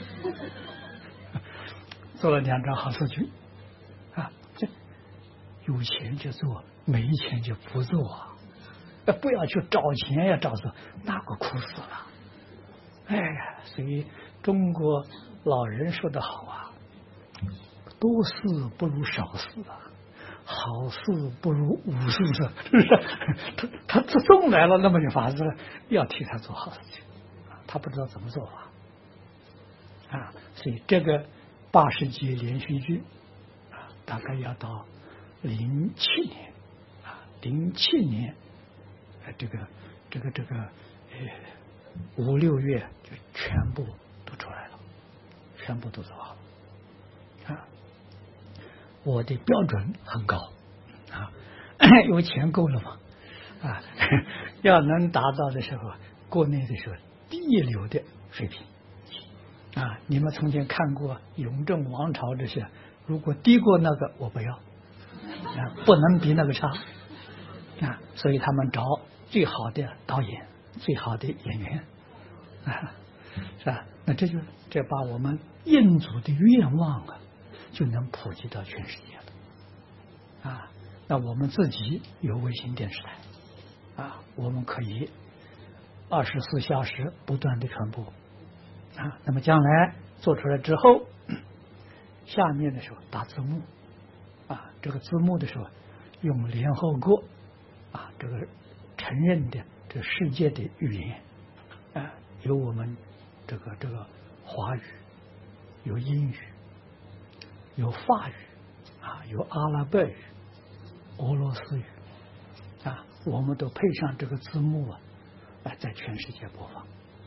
做了两张好数据啊，这有钱就做，没钱就不做啊！不要去找钱呀，找死那个苦死了。哎呀，所以中国老人说的好啊，多事不如少事啊，好事不如无事，是不是？他他自送来了那么点法子，要替他做好事情，他不知道怎么做法啊。所以这个八十集连续剧啊，大概要到零七年啊，零七年，呃，这个这个这个呃五六月就全部都出来了，全部都做好了啊。我的标准很高啊，因为钱够了嘛啊，要能达到的时候，国内的时候第一流的水平。啊，你们从前看过雍正王朝这些，如果低过那个，我不要，啊，不能比那个差，啊，所以他们找最好的导演、最好的演员，啊，是吧？那这就这把我们印祖的愿望啊，就能普及到全世界了，啊，那我们自己有卫星电视台，啊，我们可以二十四小时不断的传播。啊，那么将来做出来之后，下面的时候打字幕，啊，这个字幕的时候用联合国啊这个承认的这世界的语言，啊，有我们这个这个华语，有英语，有法语，啊，有阿拉伯语、俄罗斯语，啊，我们都配上这个字幕啊，啊，在全世界播放。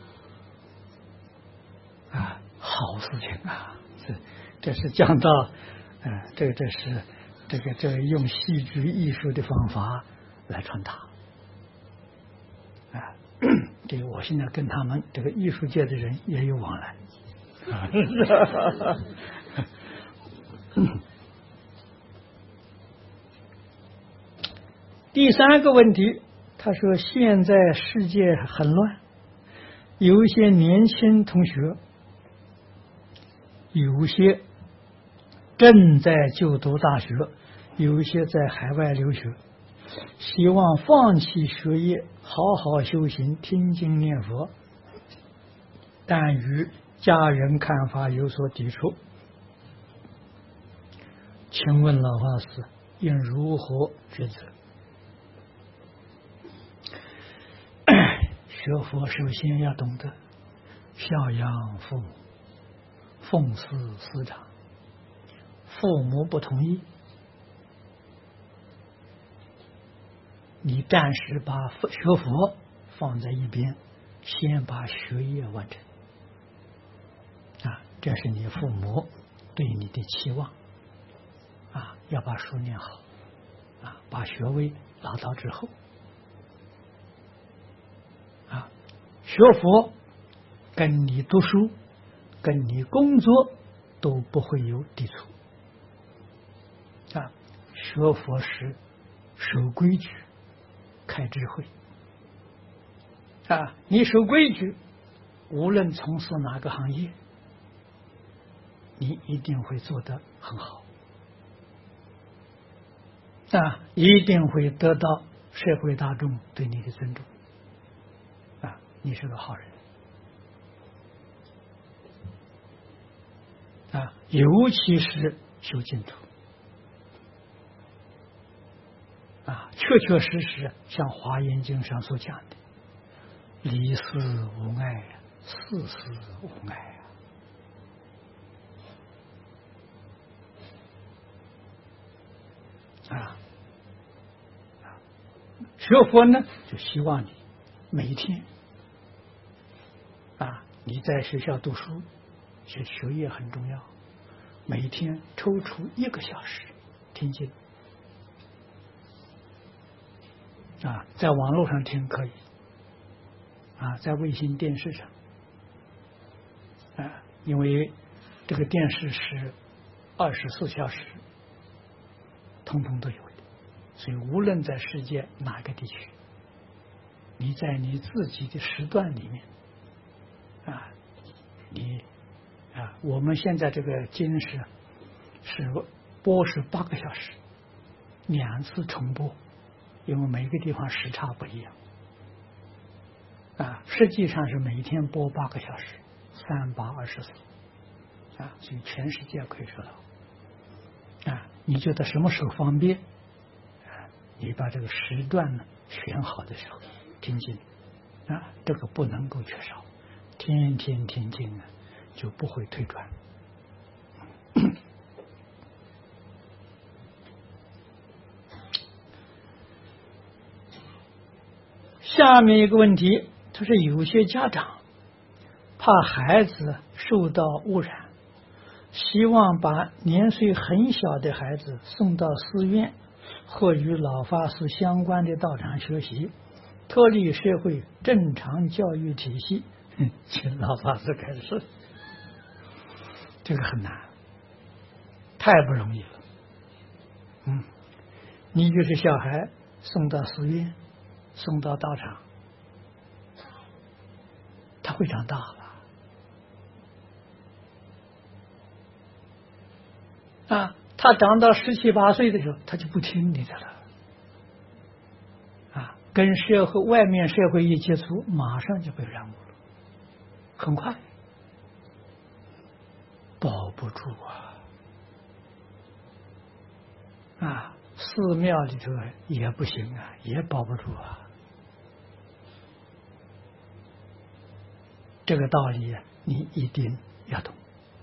啊，好事情啊！这这是讲到，嗯、呃，这个这是这个这个用戏剧艺术的方法来传达啊。这个我现在跟他们这个艺术界的人也有往来。啊、第三个问题，他说现在世界很乱，有一些年轻同学。有些正在就读大学，有一些在海外留学，希望放弃学业，好好修行，听经念佛，但与家人看法有所抵触。请问老法师应如何抉择？学佛首先要懂得孝养父母，奉事师长，父母不同意，你暂时把学佛放在一边，先把学业完成啊，这是你父母对你的期望啊，要把书念好啊，把学位拿到之后啊，学佛跟你读书跟你工作都不会有抵触啊，学佛是守规矩开智慧啊，你守规矩，无论从事哪个行业，你一定会做得很好啊，一定会得到社会大众对你的尊重啊，你是个好人啊，尤其是修净土啊，确确实实像《华严经》上所讲的，离事无碍，事事无碍啊！啊，学佛呢，就希望你每一天啊，你在学校读书，学学业很重要，每一天抽出一个小时听经啊，在网络上听可以啊，在卫星电视上啊，因为这个电视是二十四小时通通都有的，所以无论在世界哪个地区，你在你自己的时段里面啊，你啊，我们现在这个经是是播是八个小时，两次重播，因为每个地方时差不一样啊，实际上是每天播八个小时，三八二十四啊，所以全世界可以收到啊。你觉得什么时候方便啊？你把这个时段呢选好的时候听经啊，这个不能够缺少，天天听经呢就不会退转。下面一个问题，他说有些家长怕孩子受到污染，希望把年岁很小的孩子送到寺院或与老法师相关的道场学习，脱离社会正常教育体系。请老法师开始，这个很难，太不容易了。嗯，你就是小孩送到寺院，送到道场，他会长大吧？啊，他长到十七八岁的时候，他就不听你的了。啊，跟社会外面社会一接触，马上就被染污了，很快，保不住啊！啊，寺庙里头也不行啊，也保不住啊。这个道理你一定要懂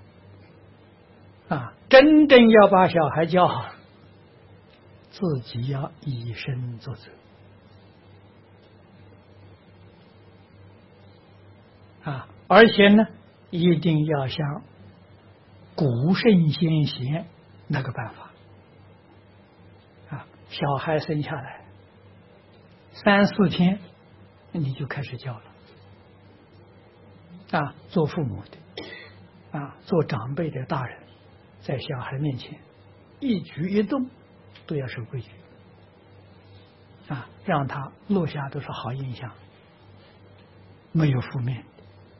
啊！真正要把小孩教好，自己要以身作则啊！而且呢，一定要像古圣先贤那个办法啊！小孩生下来三四天，你就开始教了。啊，做父母的，啊，做长辈的大人，在小孩面前，一举一动都要守规矩，啊，让他落下都是好印象，没有负面。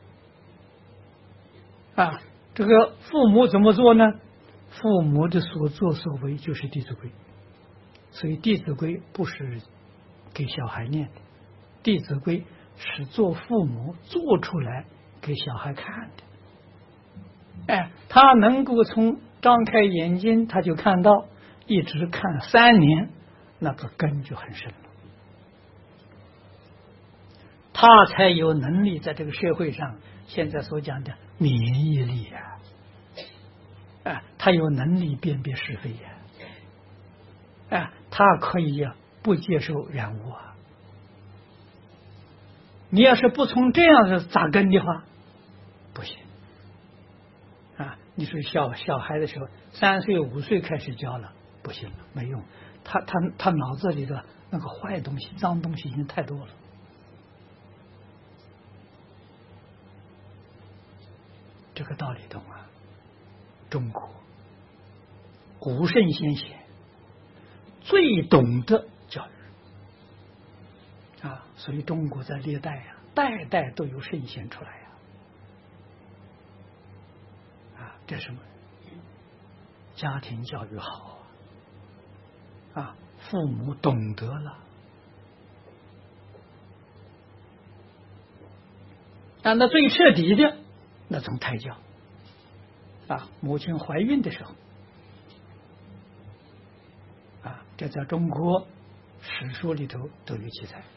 啊，这个父母怎么做呢？父母的所作所为就是《弟子规》，所以《弟子规》不是给小孩念的，《弟子规》是做父母做出来给小孩看的。哎，他能够从张开眼睛他就看到，一直看三年，那个根就很深了。 他才有能力在这个社会上，现在所讲的免疫力啊，啊，他有能力辨别是非呀，啊，他可以呀不接受染污啊。你要是不从这样的扎根的话，不行啊！你说小小孩的时候，三岁五岁开始教了，不行了，没用。他他他脑子里的那个坏东西、脏东西已经太多了。这个道理懂啊？中国古圣先贤最懂得教育啊，所以中国在历代啊，代代都有圣贤出来呀。啊，这是什么？家庭教育好啊，啊，父母懂得了。啊，那最彻底的，那从胎教啊，母亲怀孕的时候啊，这在中国史书里头都有记载。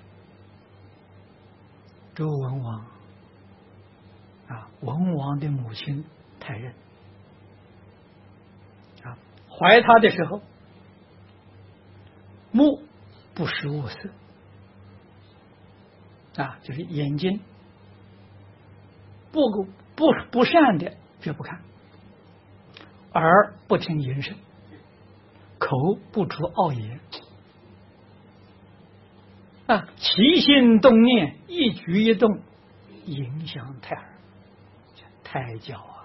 周文王啊，文王的母亲太任啊，怀他的时候，目不识物色啊，就是眼睛不不不善的绝不看，耳不听淫声，口不出傲言啊，起心动念，一举一动影响胎儿，胎教啊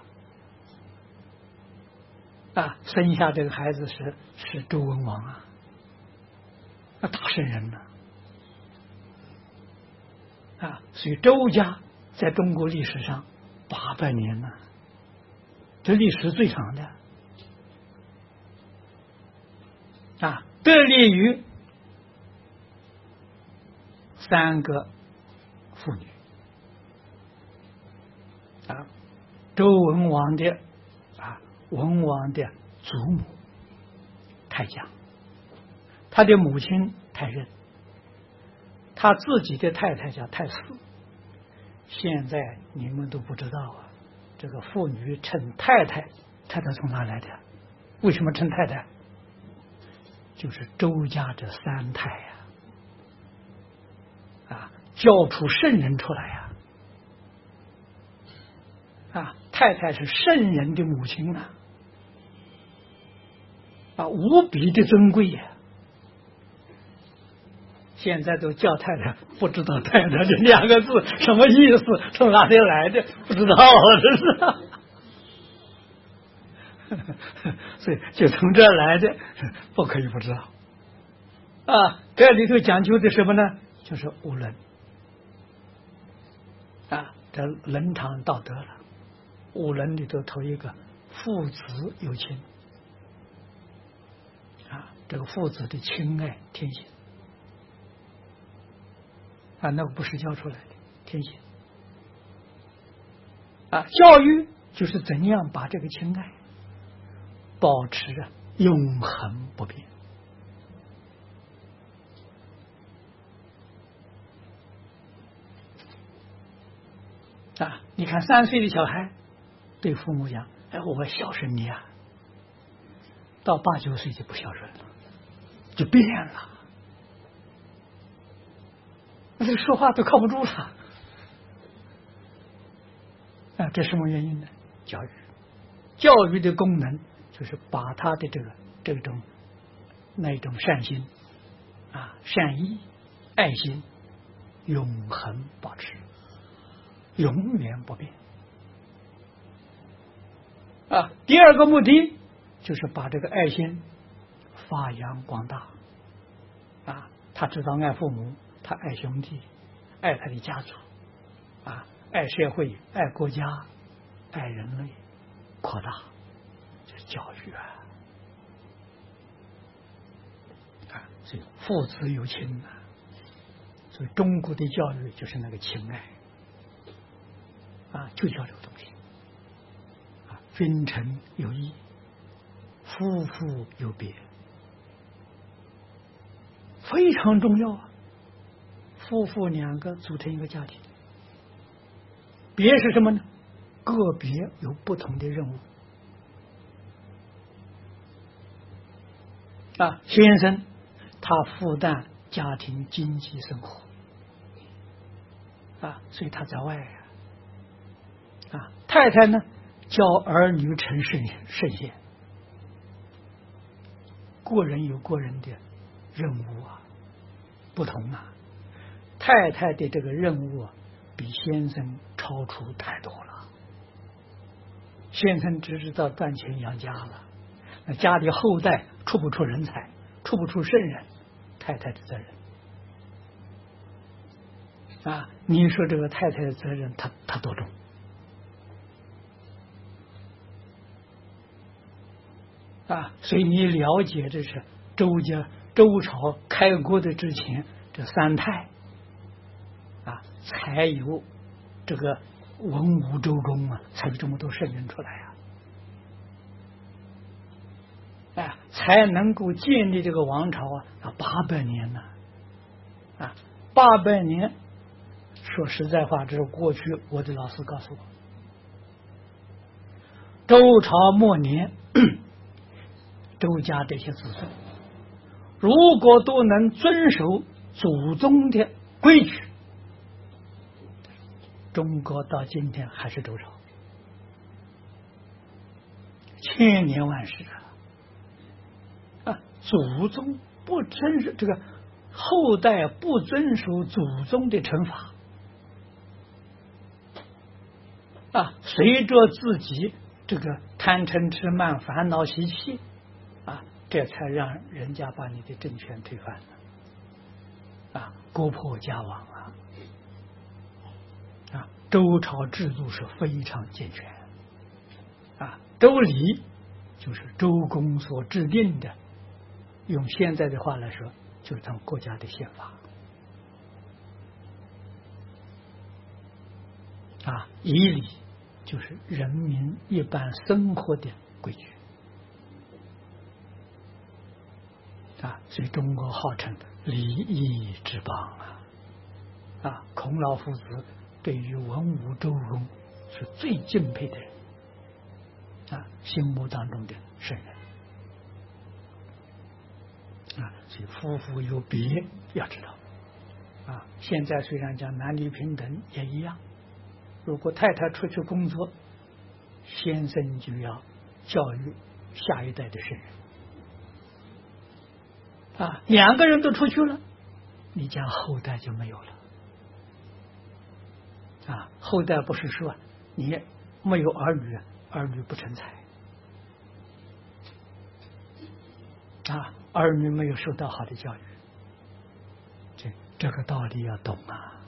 啊，生下这个孩子是是周文王啊，那大圣人呢啊，所以周家在中国历史上八百年呢，这历史最长的啊，得力于三个妇女啊，周文王的啊，文王的祖母太姜，他的母亲太任，他自己的太太叫太姒。现在你们都不知道啊，这个妇女称太太，太太从哪来的？为什么称太太？就是周家这三太呀、啊，啊，教出圣人出来呀、啊，啊，太太是圣人的母亲啊，啊，无比的尊贵呀、啊。现在都叫太太，不知道太太这两个字什么意思，从哪里来的，不知道啊，这是。所以就从这来的，不可以不知道。啊，这里头讲究的什么呢？就是无伦啊，这伦常道德了。五伦里头头一个父子有亲啊，这个父子的亲爱天性啊，那个不是教出来的天性啊。教育就是怎样把这个亲爱保持着永恒不变啊。你看三岁的小孩对父母讲：“哎，我孝顺你啊。”到八九岁就不孝顺了，就变了。那这个说话都靠不住了啊！这什么原因呢？教育，教育的功能就是把他的这个这种那种善心啊、善意、爱心永恒保持，永远不变啊。第二个目的就是把这个爱心发扬光大啊。他知道爱父母，他爱兄弟，爱他的家族啊，爱社会，爱国家，爱人类，扩大这教育啊啊，所以父子有亲啊，所以中国的教育就是那个情爱啊，就叫这个东西啊，君臣有义，夫妇有别，非常重要啊。 夫妇两个组成一个家庭。别是什么呢？个别有不同的任务。啊，先生他负担家庭经济生活，啊，所以他在外啊。啊，太太呢教儿女成圣圣贤，个人有个人的任务啊，不同啊。太太的这个任务啊，比先生超出太多了。先生只知道赚钱养家了，那家里后代出不出人才，出不出圣人，太太的责任啊！你说这个太太的责任，他他多重？啊，所以你了解这是周家周朝开国的之前，这三太啊，才有这个文武周公啊，才有这么多圣人出来啊，啊，才能够建立这个王朝啊，啊，八百年呢，啊，八百年，说实在话，这是过去我的老师告诉我，周朝末年。周家这些子孙，如果都能遵守祖宗的规矩，中国到今天还是周朝，千年万世啊！啊，祖宗不遵守这个后代不遵守祖宗的惩罚啊，随着自己这个贪嗔痴慢烦恼习气。啊，这才让人家把你的政权推翻了，啊，国破家亡啊！啊，周朝制度是非常健全，啊，周礼就是周公所制定的，用现在的话来说，就是他们国家的宪法。啊，仪礼就是人民一般生活的规矩。啊，所以中国号称礼义之邦啊！啊，孔老夫子对于文武周公是最敬佩的人啊，心目当中的圣人啊。所以夫妇有别，要知道啊。现在虽然讲男女平等也一样，如果太太出去工作，先生就要教育下一代的圣人。啊，两个人都出去了，你家后代就没有了。啊，后代不是说你没有儿女，儿女不成才。啊，儿女没有受到好的教育，这这个道理要懂啊。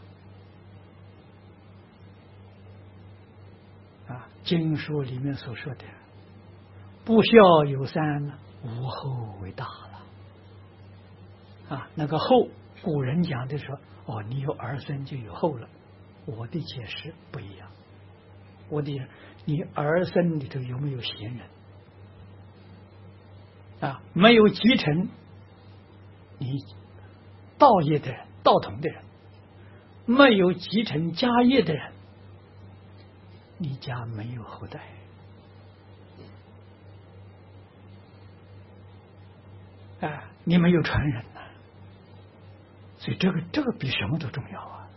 啊，经书里面所说的“不孝有三，无后为大”了。啊，那个后，古人讲的说，哦，你有儿孙就有后了。我的解释不一样，我的你儿孙里头有没有贤人？啊，没有继承你道业的人、道统的人，没有继承家业的人，你家没有后代。啊，你没有传人呐、啊。所以这个这个比什么都重要啊！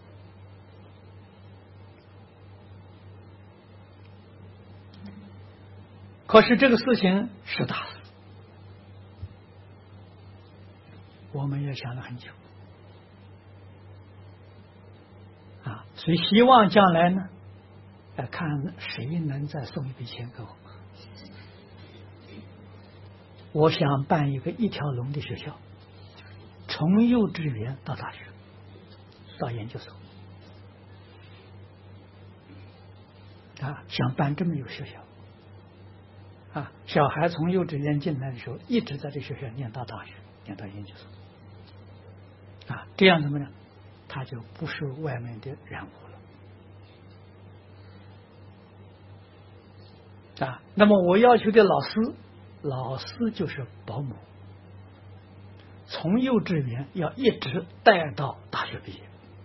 可是这个事情是大事，我们也想了很久啊，所以希望将来呢，来看谁能再送一笔钱给我。我想办一个一条龙的学校。从幼稚园到大学，到研究所，啊，想办这么一个学校，啊，小孩从幼稚园进来的时候，一直在这学校念到大学，念到研究所，啊，这样什么呢？他就不受外面的染污了，啊，那么我要求的老师，老师就是保姆。从幼稚园要一直带到大学毕业，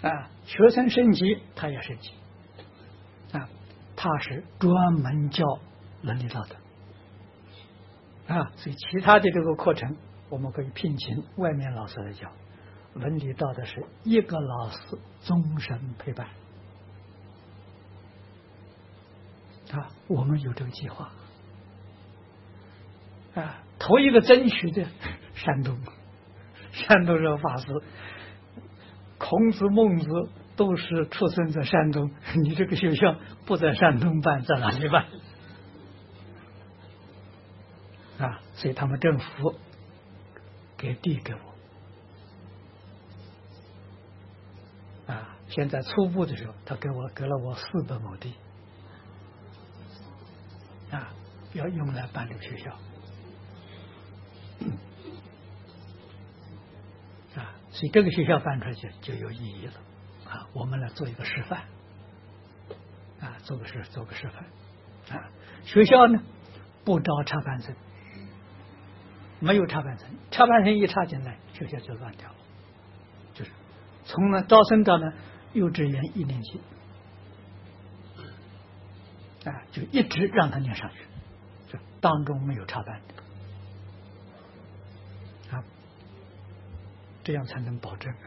啊，学生升级他也升级啊，他是专门教伦理道德啊，所以其他的这个课程我们可以聘请外面老师来教，伦理道德是一个老师终身陪伴啊，我们有这个计划啊。头一个争取的山东，山东这法师，孔子、孟子都是出生在山东，你这个学校不在山东办，在哪里办？啊，所以他们政府给地给我，啊，现在初步的时候，他给我给了我四百亩地，啊，要用来办这个学校。啊，所以这个学校办出来就就有意义了啊！我们来做一个示范啊，做个示做个示范啊。学校呢不招插班生，没有插班生，插班生一插进来，学校就乱掉了。就是从呢招生到呢幼稚园一年级啊，就一直让他念上去，就当中没有插班的。这样才能保证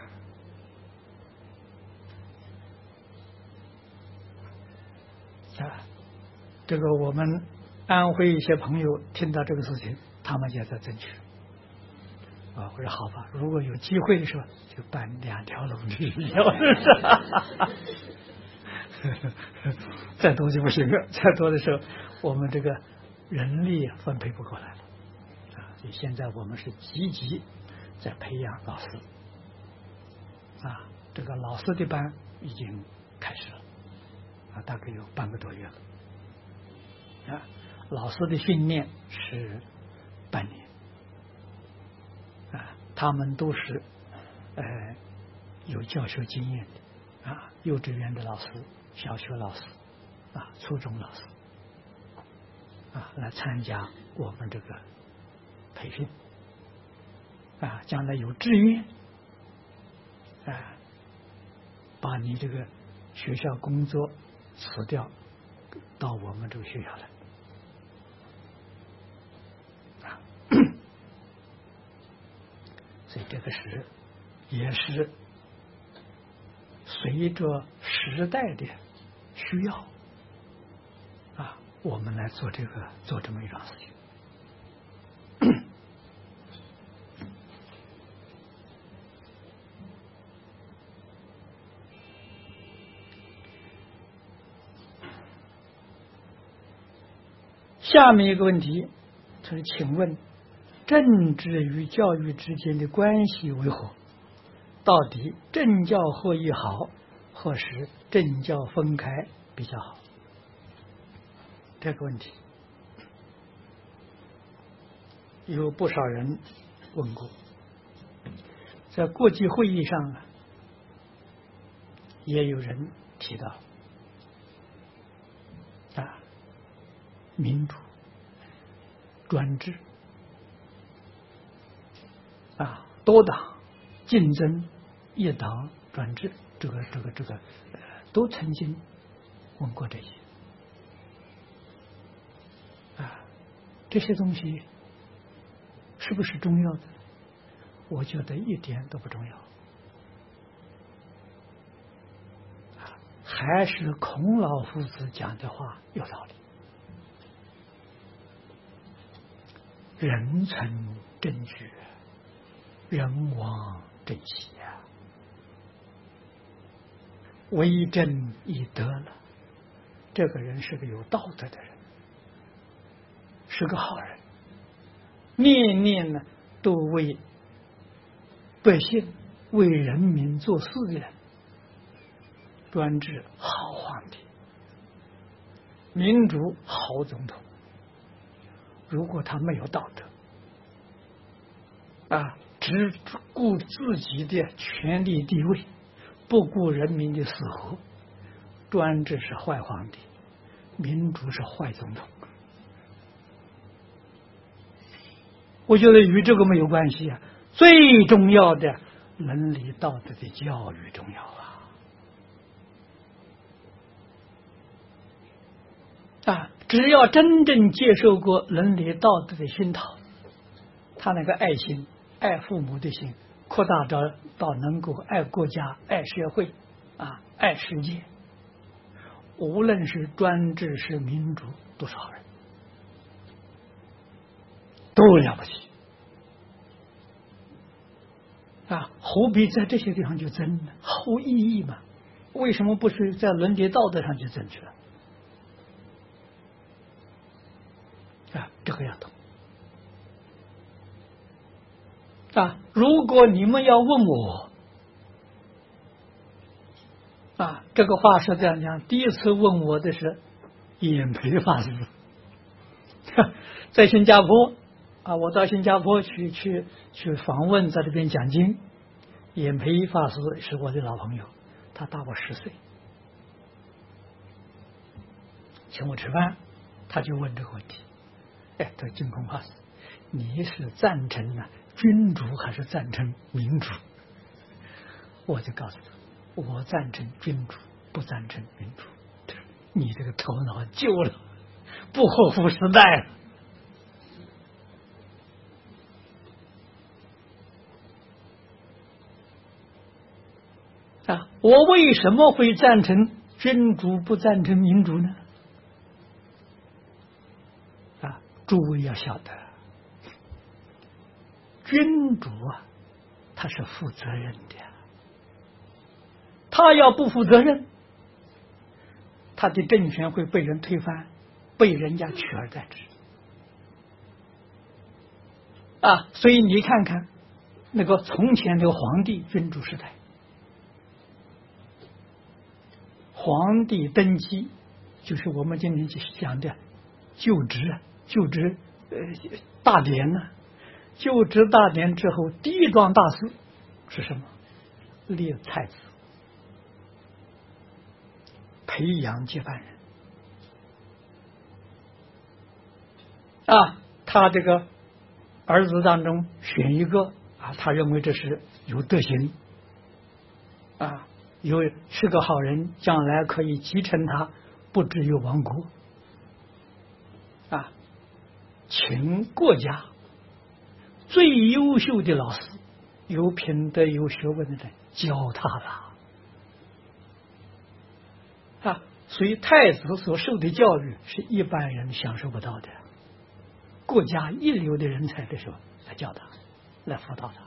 啊！这个我们安徽一些朋友听到这个事情，他们也在争取啊。我说好吧，如果有机会的时候，就办两条龙的学校，是不是？再多就不行了，再多的时候，我们这个人力分配不过来了啊！所以现在我们是积极在培养老师啊，这个老师的班已经开始了啊，大概有半个多月了啊。老师的训练是半年啊，他们都是呃有教学经验的啊，幼稚园的老师、小学老师啊、初中老师啊，来参加我们这个培训。啊，将来有志愿啊，把你这个学校工作辞掉，到我们这个学校来啊。所以这个是也是随着时代的需要啊，我们来做这个做这么一桩事情。下面一个问题就是，请问政治与教育之间的关系为何？到底政教合一好，或是政教分开比较好？这个问题有不少人问过，在国际会议上啊，也有人提到啊，民主、专制啊，多党竞争、一党专制，这个这个这个、呃、都曾经问过这些啊，这些东西是不是重要的？我觉得一点都不重要啊，还是孔老夫子讲的话有道理。人成正觉，人亡正息啊！为政以德了，这个人是个有道德的人，是个好人，念念呢都为百姓、为人民做事的人。专制好皇帝，民主好总统。如果他没有道德啊，只顾自己的权力地位，不顾人民的死活，专制是坏皇帝，民主是坏总统。我觉得与这个没有关系啊，最重要的伦理道德的教育重要啊！ 只要真正接受过伦理道德的熏陶，他那个爱心、爱父母的心，扩大到到能够爱国家、爱社会啊、爱世界。无论是专制是民主，都是好人，都了不起啊！何必在这些地方就争呢？毫无意义嘛？为什么不是在伦理道德上就争取了？啊，这个要懂啊！如果你们要问我啊，这个话是这样讲，第一次问我的是演培法师，在新加坡啊，我到新加坡去去去访问，在这边讲经。演培法师是我的老朋友，他大我十岁，请我吃饭，他就问这个问题。哎，这净空法师，你是赞成呢君主还是赞成民主？我就告诉他，我赞成君主，不赞成民主。你这个头脑旧了，不合乎时代了。啊，我为什么会赞成君主不赞成民主呢？啊，诸位要晓得，君主啊，他是负责任的，他要不负责任，他的政权会被人推翻，被人家取而代之。啊，所以你看看那个从前那个皇帝君主时代。皇帝登基，就是我们今天讲的就职，就职呃大典呢。就职大典之后，第一桩大事是什么？立太子，培养接班人。啊，他这个儿子当中选一个啊，他认为这是有德行啊。有是个好人，将来可以继承他，不至于亡国啊！请国家最优秀的老师，有品德、有学问的人教他了啊！所以太子所受的教育是一般人享受不到的，国家一流的人才的时候来教他，来辅导他。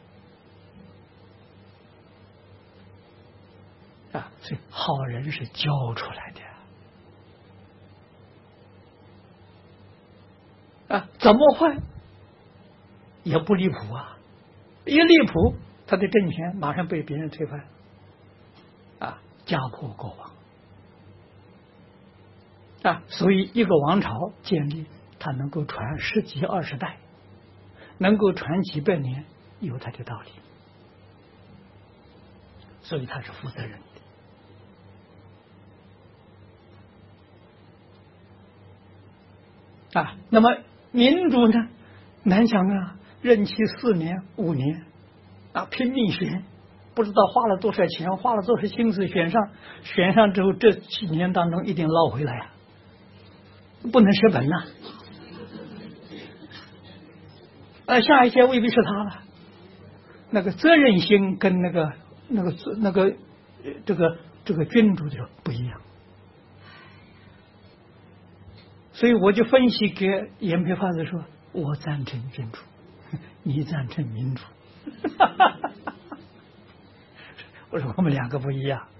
啊，所以好人是教出来的啊，怎么坏也不离谱啊！一离谱，他的政权马上被别人推翻啊，家破国亡啊！所以一个王朝建立，它能够传十几二十代，能够传几百年，有它的道理，所以他是负责任的。啊，那么民主呢？难想啊，任期四年、五年，啊，拼命选，不知道花了多少钱，花了多少心思选上，选上之后这几年当中一定捞回来啊，不能失本呐。啊，下一届未必是他了，那个责任心跟那个那个那个这个这个君主就不一样。所以我就分析给严培法师说，我赞成君主，你赞成民主。我说我们两个不一样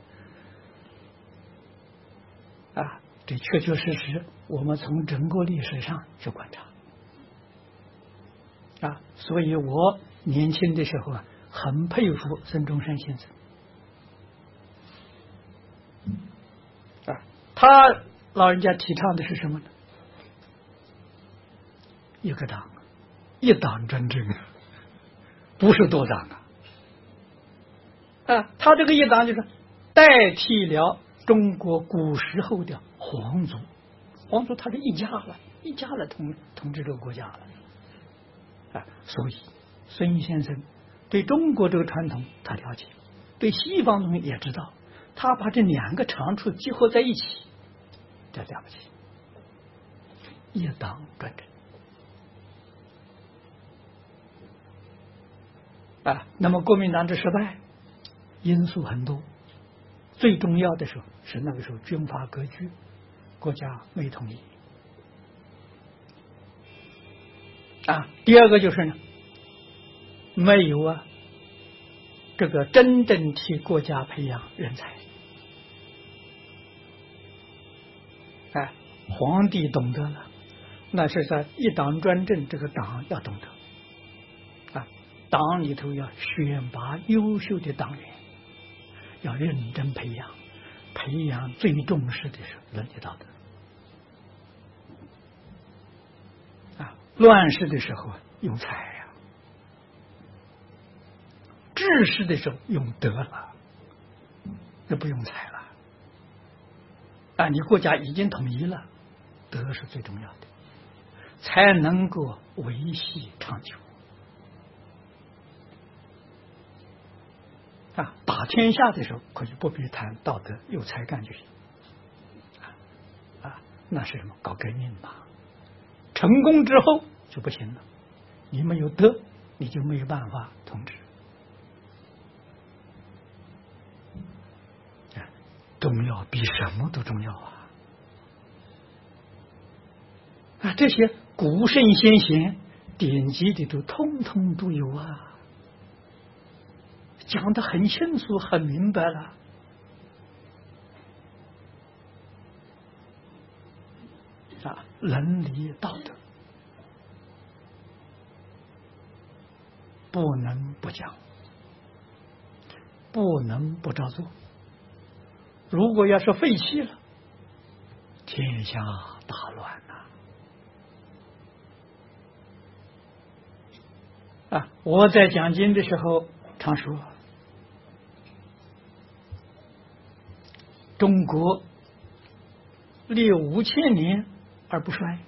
啊，这确确实实我们从整个历史上去观察啊，所以我年轻的时候啊，很佩服孙中山先生啊，他老人家提倡的是什么呢？一个党，一党专政，不是多党啊！啊，他这个一党就是代替了中国古时候的皇族，皇族他是一家了，一家来统统治这个国家了啊！所以孙先生对中国这个传统他了解，对西方东西也知道，他把这两个长处结合在一起，这了不起一党专政啊。那么国民党的失败因素很多，最重要的时候是那个时候军阀割据，国家没统一啊。第二个就是呢，没有啊这个真正替国家培养人才。哎，皇帝懂得了，那是在一党专政，这个党要懂得啊，党里头要选拔优秀的党员，要认真培养，培养最重视的是伦理道德啊。乱世的时候用才呀、啊，治世的时候用德了，那不用才了啊。你国家已经统一了，德是最重要的，才能够维系长久啊。打天下的时候可以不必谈道德，有才干就行啊啊，那是什么？搞革命嘛。成功之后就不行了，你没有德，你就没有办法统治。重要比什么都重要啊！啊，这些古圣先贤典籍里头通通都有啊，讲得很清楚、很明白了。啊，伦理道德不能不讲，不能不照做。如果要是废弃了，天下大乱呐！啊，我在讲经的时候常说，中国历五千年而不衰。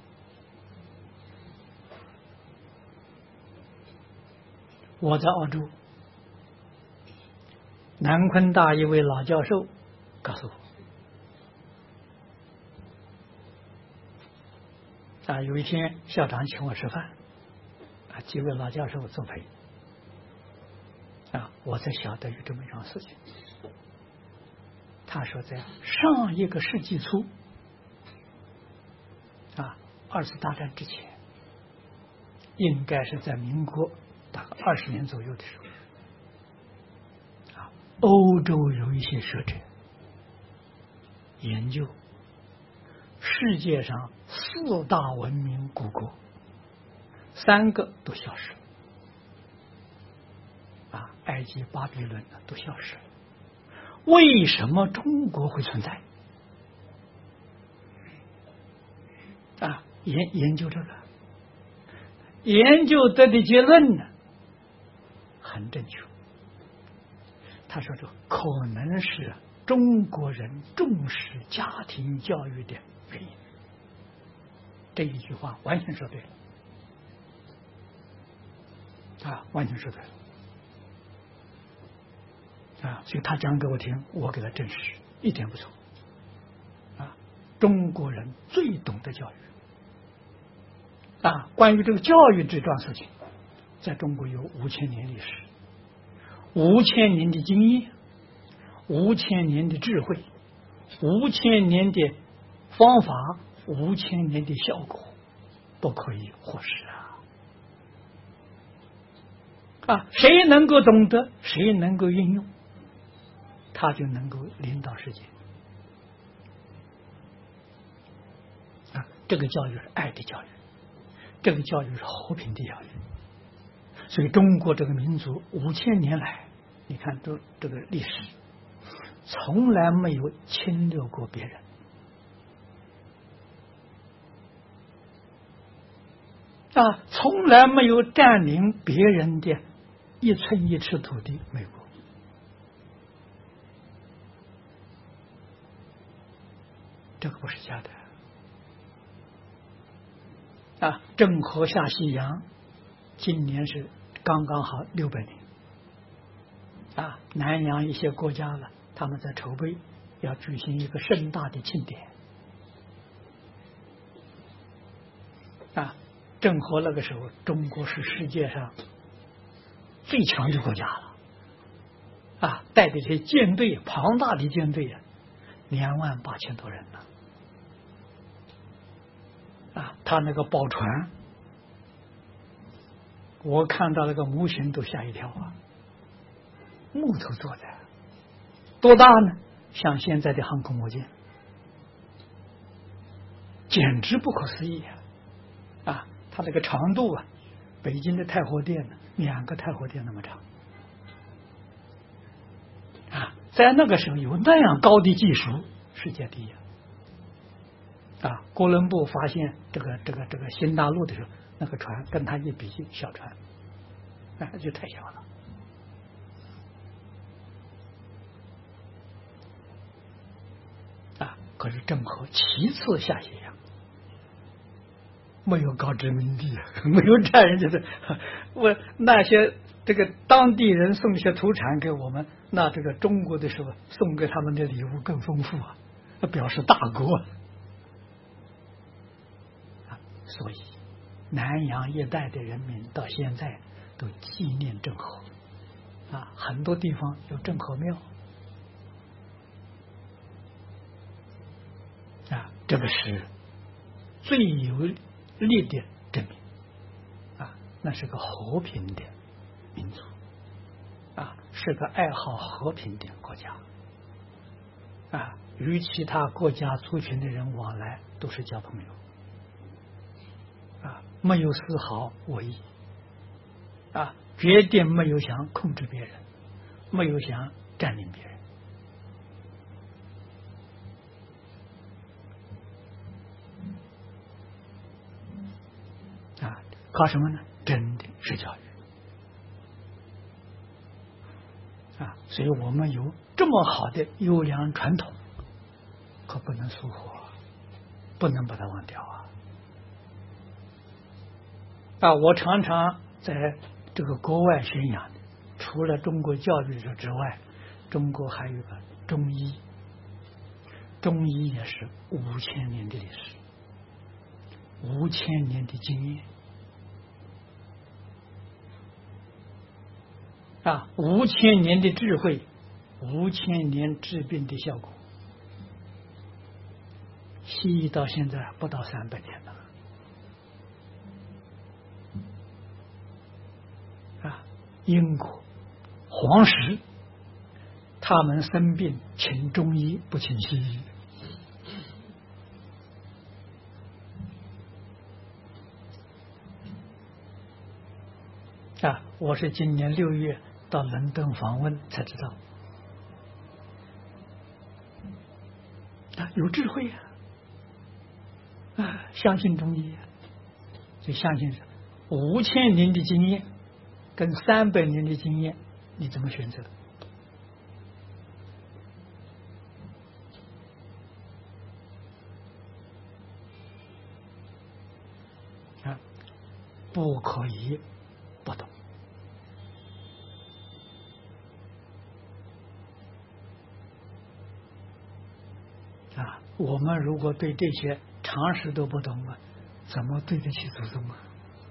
我在澳洲，南昆大一位老教授告诉我，啊，有一天校长请我吃饭，啊，几位老教授作陪，啊，我才晓得有这么一桩事情。他说，在上一个世纪初，啊，二次大战之前，应该是在民国大概二十年左右的时候，啊，欧洲有一些学者研究世界上四大文明古国，三个都消失了，啊，埃及、巴比伦呢都消失了。为什么中国会存在？啊，研研究这个，研究得的结论呢，很正确。他说这可能是中国人重视家庭教育的原因。这一句话完全说对了，啊，完全说对了。啊，所以他讲给我听，我给他证实，一点不错。啊，中国人最懂得教育。啊，关于这个教育这桩事情，在中国有五千年历史，五千年的经验，五千年的智慧，五千年的方法，五千年的效果，都可以获释啊！啊，谁能够懂得，谁能够运用，他就能够领导世界。啊，这个教育是爱的教育，这个教育是和平的教育。所以中国这个民族五千年来，你看这这个历史，从来没有侵略过别人，啊，从来没有占领别人的一寸一尺土地，没有过。这个不是假的。啊，郑和下西洋，今年是刚刚好六百年。啊，南洋一些国家了，他们在筹备要举行一个盛大的庆典。 郑和那个时候，中国是世界上最强的国家了，啊，带的这些舰队，庞大的舰队啊，两万八千多人呢，啊，他那个宝船，我看到那个模型都吓一跳啊，木头做的，多大呢？像现在的航空母舰，简直不可思议啊！啊，它这个长度啊，北京的太和殿呢，两个太和殿那么长啊，在那个时候有那样高的技术，世界第一啊！哥伦布发现这个这个这个新大陆的时候，那个船跟他一比，小船，那、啊、就太小了。啊！可是郑和其次下西洋，没有搞殖民地，没有占人家的。我那些这个当地人送些土产给我们，那这个中国的时候送给他们的礼物更丰富啊，表示大国啊。所以南洋一带的人民到现在都纪念郑和啊，很多地方有郑和庙。啊，这个是最有力的证明啊，那是个和平的民族啊，是个爱好和平的国家啊，与其他国家族群的人往来都是交朋友啊，没有丝毫恶意啊，绝对没有想控制别人，没有想占领别人。搞什么呢？真的是教育啊！所以我们有这么好的优良传统，可不能疏忽，不能把它忘掉啊！啊，我常常在这个国外宣扬的，除了中国教育之外，中国还有个中医，中医也是五千年的历史，五千年的经验。啊，五千年的智慧，五千年治病的效果，西医到现在不到三百年了。啊，英国皇室他们生病请中医不请西医。啊，我是今年六月到伦敦访问才知道，啊，有智慧呀、啊，啊，相信中医、啊，就相信五千年的经验跟三百年的经验，你怎么选择？啊，不可以不懂。啊，我们如果对这些常识都不懂了，怎么对得起祖宗啊？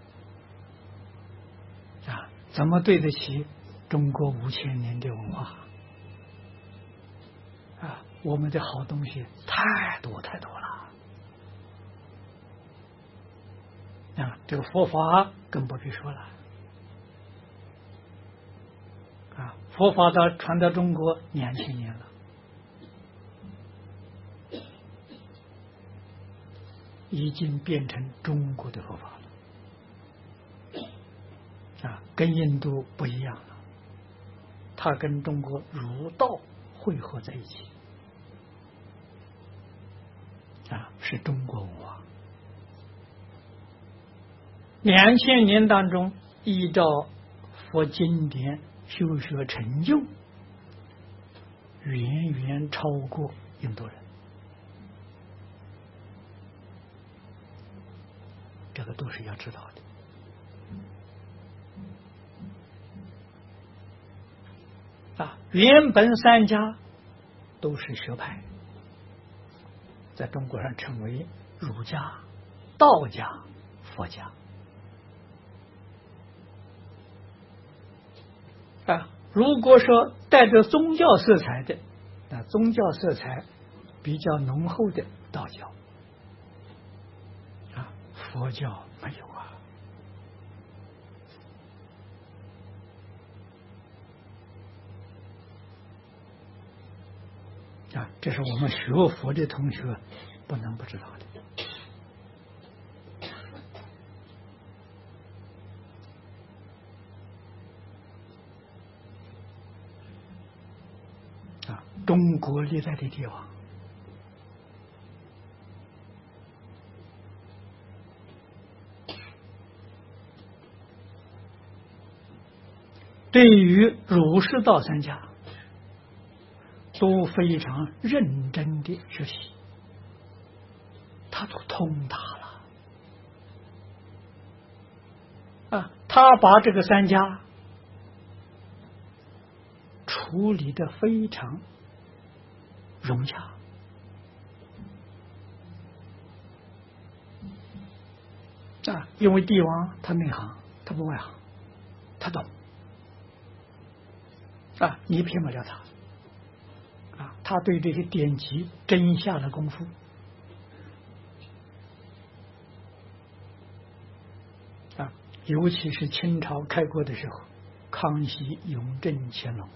啊，怎么对得起中国五千年的文化？啊，我们的好东西太多太多了。啊，这个佛法更不必说了。啊，佛法到传到中国两千年了。已经变成中国的佛法了，啊，跟印度不一样了，它跟中国儒道汇合在一起，啊，是中国文化。两千年当中，依照佛经典修学成就，远远超过印度人。这个都是要知道的啊！原本三家都是学派，在中国上称为儒家、道家、佛家啊，如果说带着宗教色彩的，那宗教色彩比较浓厚的道教啊，佛教没有啊。啊，这是我们学佛的同学不能不知道的。啊，中国历代的帝王，对于儒释道三家都非常认真的学习，他都通达了啊！他把这个三家处理的非常融洽啊，因为帝王他内行，他不外行，他懂啊，你骗不了他。啊，他对这些典籍真下了功夫啊，尤其是清朝开国的时候，康熙、雍正、乾隆，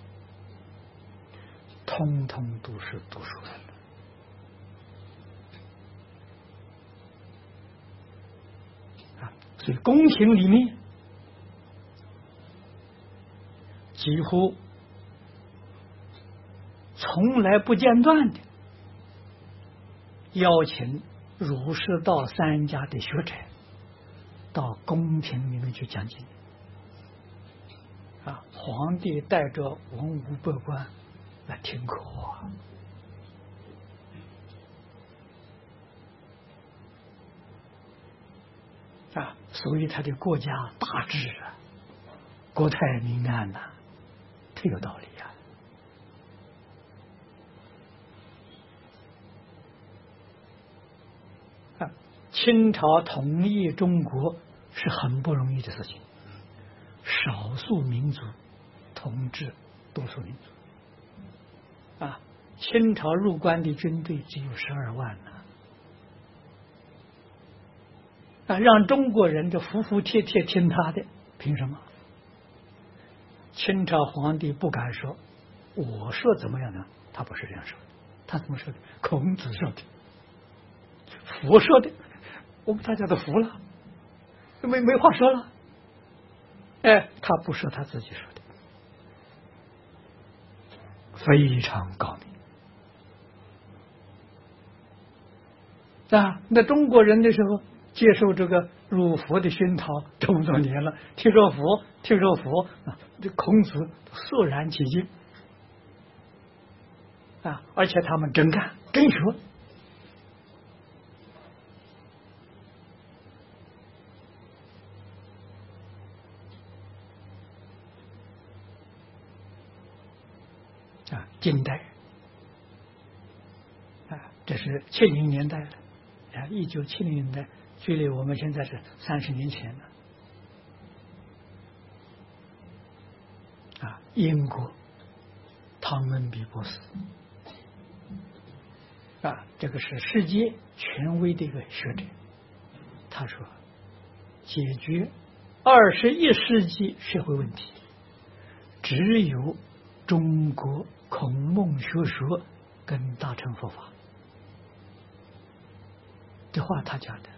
通通都是读书人啊，所以宫廷里面几乎从来不间断的邀请儒释道三家的学者到宫廷里面去讲经啊，皇帝带着文武百官来听课啊，所以他的国家大治啊，国泰民安呐、啊，忒有道理啊。清朝统一中国是很不容易的事情，少数民族统治多数民族啊，清朝入关的军队只有十二万呢，啊，让中国人就服服帖帖听他的，凭什么？清朝皇帝不敢说，我说怎么样呢？他不是这样说的，他怎么说的？孔子说的，佛说的。我们大家都服了，没没话说了。哎，他不说他自己说的，非常高明啊！那中国人的时候接受这个儒佛的熏陶这么多年了，听说佛，听说佛啊，这孔子肃然起敬啊！而且他们真干真学。啊，近代啊，这是七零年代了啊，一九七零年代，距离我们现在是三十年前了啊。英国汤恩比博士啊，这个是世界权威的一个学者，他说，解决二十一世纪社会问题，只有中国孔孟学说跟大乘佛法，这话他讲的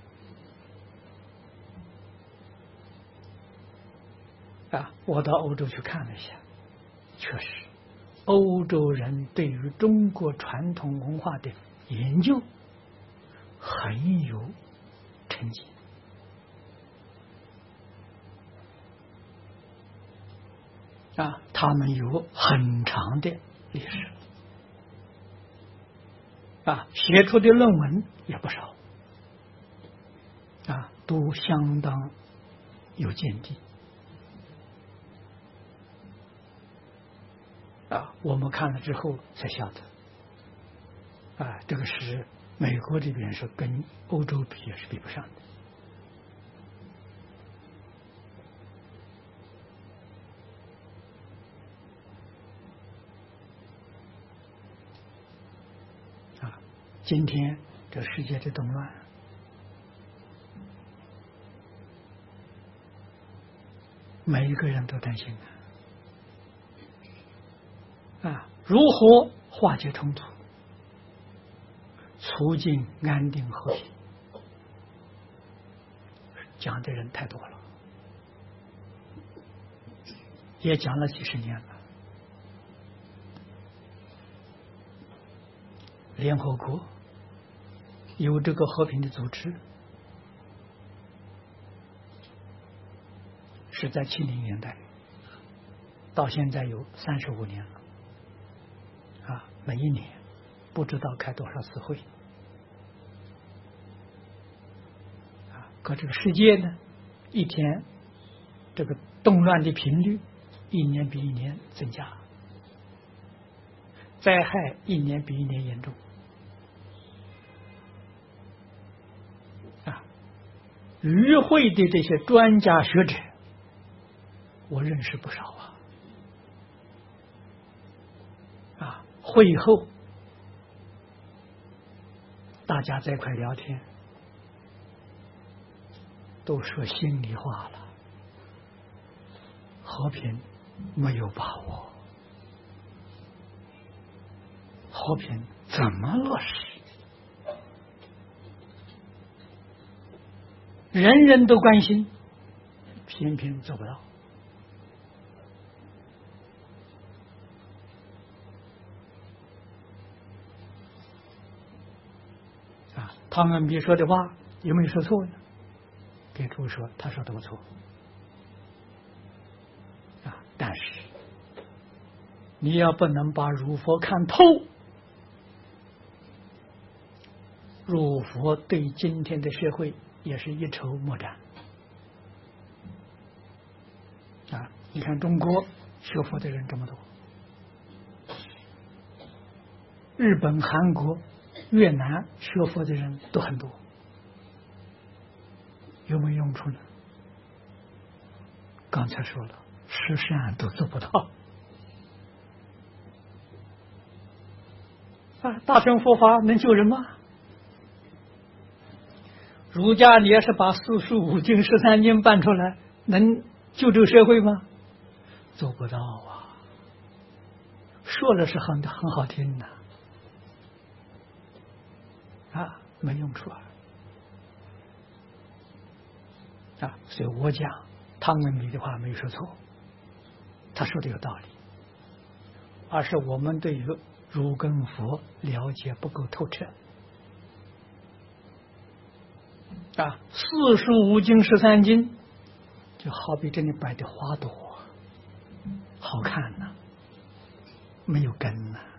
啊。我到欧洲去看了一下，确实，欧洲人对于中国传统文化的研究很有成绩啊，他们有很长的历史啊，写出的论文也不少啊，都相当有见地啊。我们看了之后才晓得啊，这个是美国这边是跟欧洲比也是比不上的。 今天这世界的动乱，每一个人都担心啊！啊，如何化解冲突，促进安定和平？讲的人太多了，也讲了几十年了。联合国有这个和平的组织，是在七零年代，到现在有三十五年了。啊，每一年不知道开多少次会。啊，可这个世界呢，一天这个动乱的频率一年比一年增加，灾害一年比一年严重。啊，与会的这些专家学者，我认识不少啊。啊，会后大家在一块聊天，都说心里话了，和平没有把握，和平怎么落实？人人都关心，偏偏做不到。啊，汤恩比说的话有没有说错呢？给诸位说，他说的不错。啊，但是你要不能把儒佛看透，儒佛对今天的社会也是一筹莫展。啊，你看中国学佛的人这么多，日本、韩国、越南学佛的人都很多，有没有用处呢？刚才说了，十善都做不到。啊，大乘佛法能救人吗？儒家你要是把四书五经十三经办出来，能救这个社会吗？做不到啊！说了是很很好听的，啊，没用处啊！啊，所以我讲汤恩比的话没说错，他说的有道理，而是我们对于儒跟佛了解不够透彻。啊，四书五经十三经就好比这里摆的花朵，好看呐、啊，没有根呐、啊，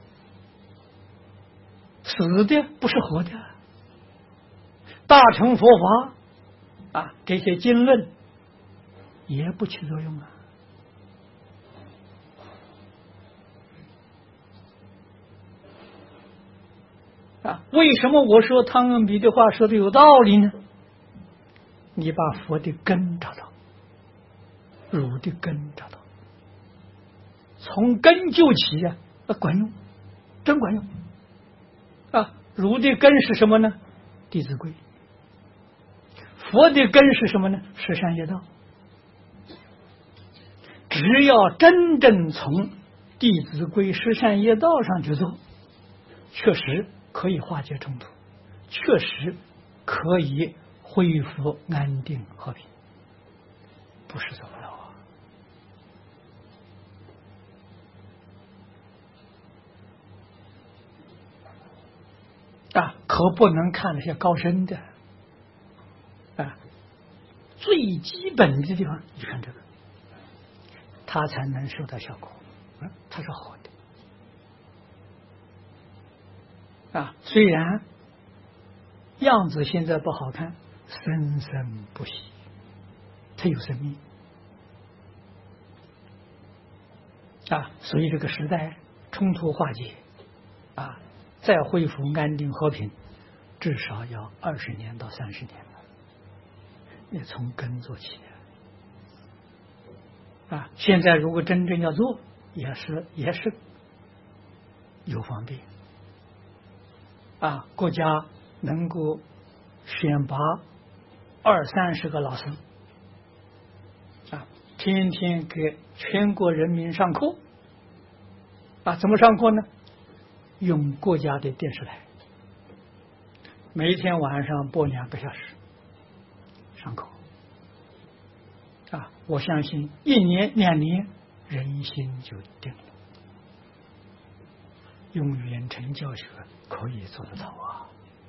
死的不是活的。大乘佛法啊，这些经论也不起作用啊。啊，为什么我说汤恩比的话说的有道理呢？你把佛的根找到，儒的根找到，从根救起呀、啊，管用，真管用。啊，儒的根是什么呢？弟子规。佛的根是什么呢？十善业道。只要真正从弟子规十善业道上去做，确实可以化解冲突，确实可以恢复安定和平，不是做不到啊！啊，可不能看那些高深的啊，最基本的地方，你看这个，它才能收到效果。啊，它是好的啊，虽然样子现在不好看，生生不息，它有生命啊，所以这个时代冲突化解啊，再恢复安定和平，至少要二十年到三十年了。你从根做起啊！现在如果真正要做，也是也是有方便啊，国家能够选拔二三十个老师啊，天天给全国人民上课啊，怎么上课呢？用国家的电视台，每天晚上播两个小时上课啊，我相信一年两年人心就定了。用远程教学可以做得到啊！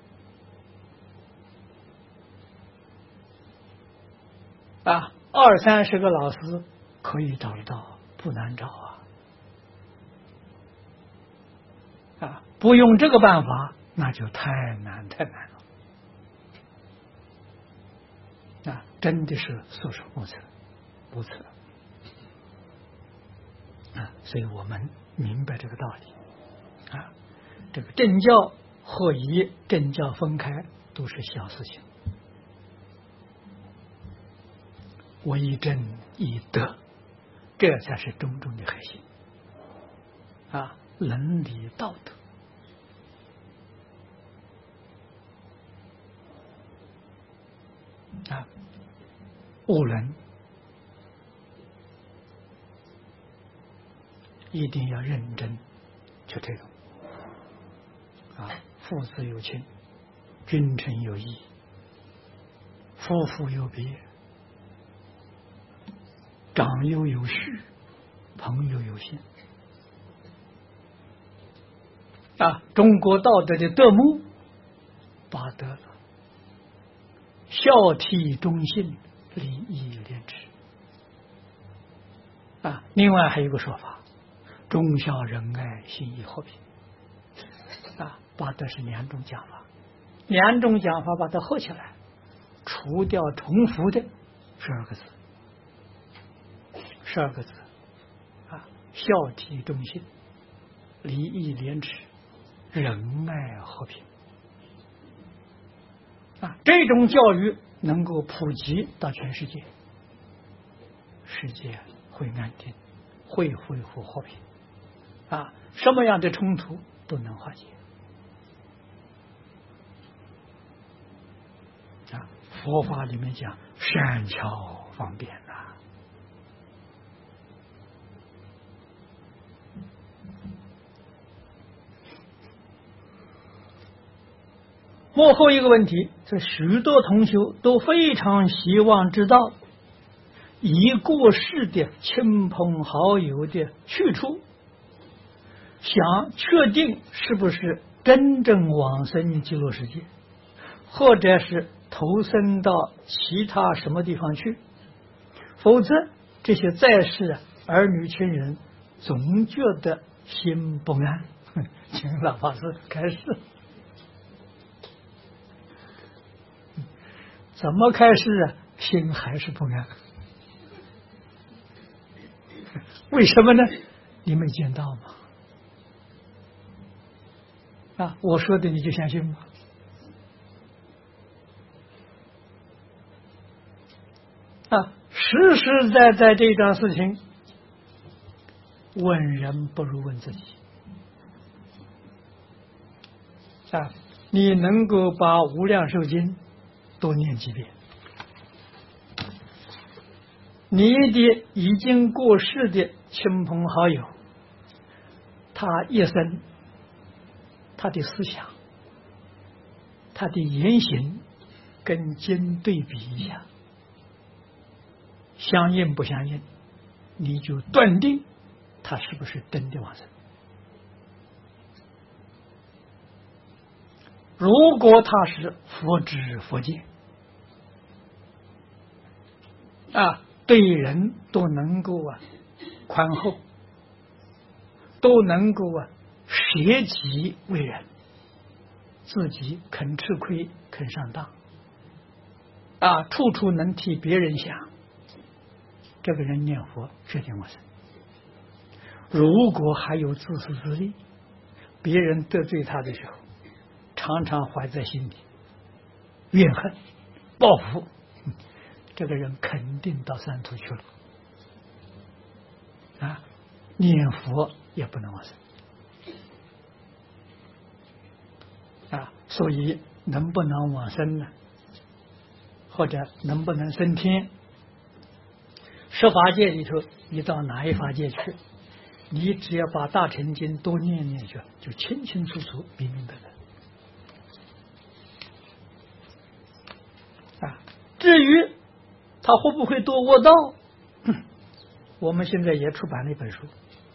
啊，二三十个老师可以找得到，不难找啊！啊，不用这个办法，那就太难太难了。啊，真的是束手无策，无策。啊，所以我们明白这个道理。啊，这个政教合一、政教分开都是小事情，为政以德，这才是中中的核心啊，伦理道德啊，务人一定要认真去推动。啊，父子有亲，君臣有义，夫妇有别，长幼有序，朋友有信。啊，中国道德的德目八德了：孝悌忠信，礼义廉耻。啊，另外还有个说法：忠孝仁爱，信义和平。啊，八德是两种讲法，两种讲法把它合起来，除掉重复的十二个字，十二个字啊，孝悌忠信，礼义廉耻，仁爱和平。啊，这种教育能够普及到全世界，世界会安定，会恢复和平。啊，什么样的冲突都能化解。啊，佛法里面讲善巧方便呐、啊。幕后一个问题是，许多同学都非常希望知道已过世的亲朋好友的去处，想确定是不是真正往生极乐世界，或者是投生到其他什么地方去，否则这些在世儿女亲人总觉得心不安。请老法师开示。怎么开示啊？心还是不安。为什么呢？你没见到吗？啊，我说的你就相信吗？啊，实实在在这桩事情，问人不如问自己。啊，你能够把《无量寿经》多念几遍，你的已经过世的亲朋好友，他一生他的思想，他的言行跟经对比一下，相应不相应，你就断定他是不是真的往生。如果他是佛知佛见啊，对人都能够啊宽厚，都能够啊舍己为人，自己肯吃亏肯上当啊，处处能替别人想，这个人念佛决定往生。如果还有自私自利，别人得罪他的时候常常怀在心里怨恨报复，这个人肯定到三途去了啊！念佛也不能往生啊，所以能不能往生呢？或者能不能升天？十法界里头，你到哪一法界去？你只要把大乘经多念念去，就清清楚楚、明明白白。啊，至于他会不会堕恶道，我们现在也出版了一本书，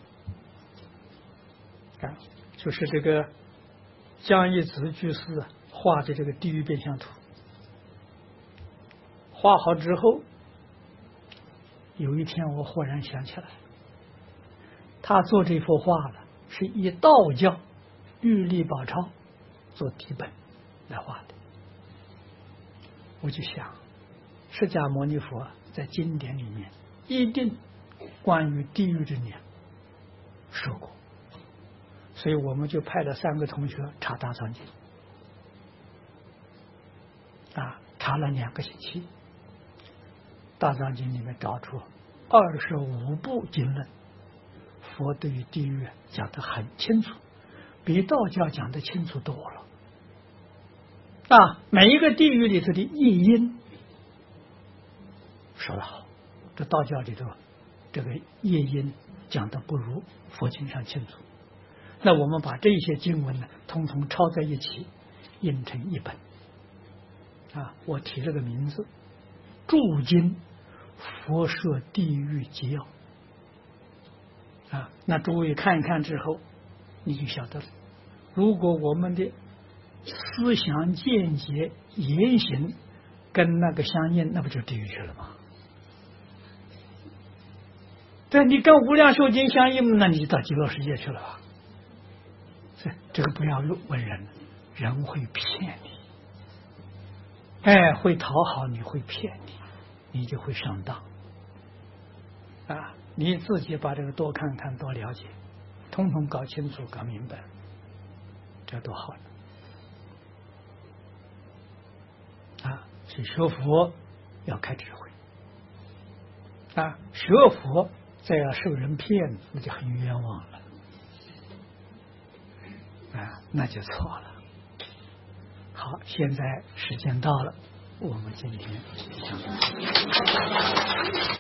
啊，就是这个江一子居士画的这个地狱变相图。画好之后，有一天我忽然想起来，他做这幅画了，是以道教玉历宝钞做题本来画的。我就想，释迦牟尼佛在经典里面一定关于地狱的念说过，所以我们就派了三个同学查大藏经，啊，查了两个星期。大藏经里面找出二十五部经论，佛对于地狱讲得很清楚，比道教讲得清楚多了。啊，每一个地狱里头的业因说得好，这道教里头这个业因讲得不如佛经上清楚。那我们把这些经文呢，统统抄在一起，印成一本。啊，我提这个名字，注经佛说地狱纪要。啊，那诸位看一看之后，你就晓得了。如果我们的思想见解言行跟那个相应，那不就地狱去了吗？对，你跟无量寿经相应，那你就到极乐世界去了吧？这这个不要问人，人会骗你，哎，会讨好你，会骗你，你就会上当。啊，你自己把这个多看看，多了解，统统搞清楚、搞明白，这多好呢！啊，所以学佛要开智慧啊，学佛再要受人骗，那就很冤枉了啊，那就错了。好，现在时间到了，我们今天就讲到这里。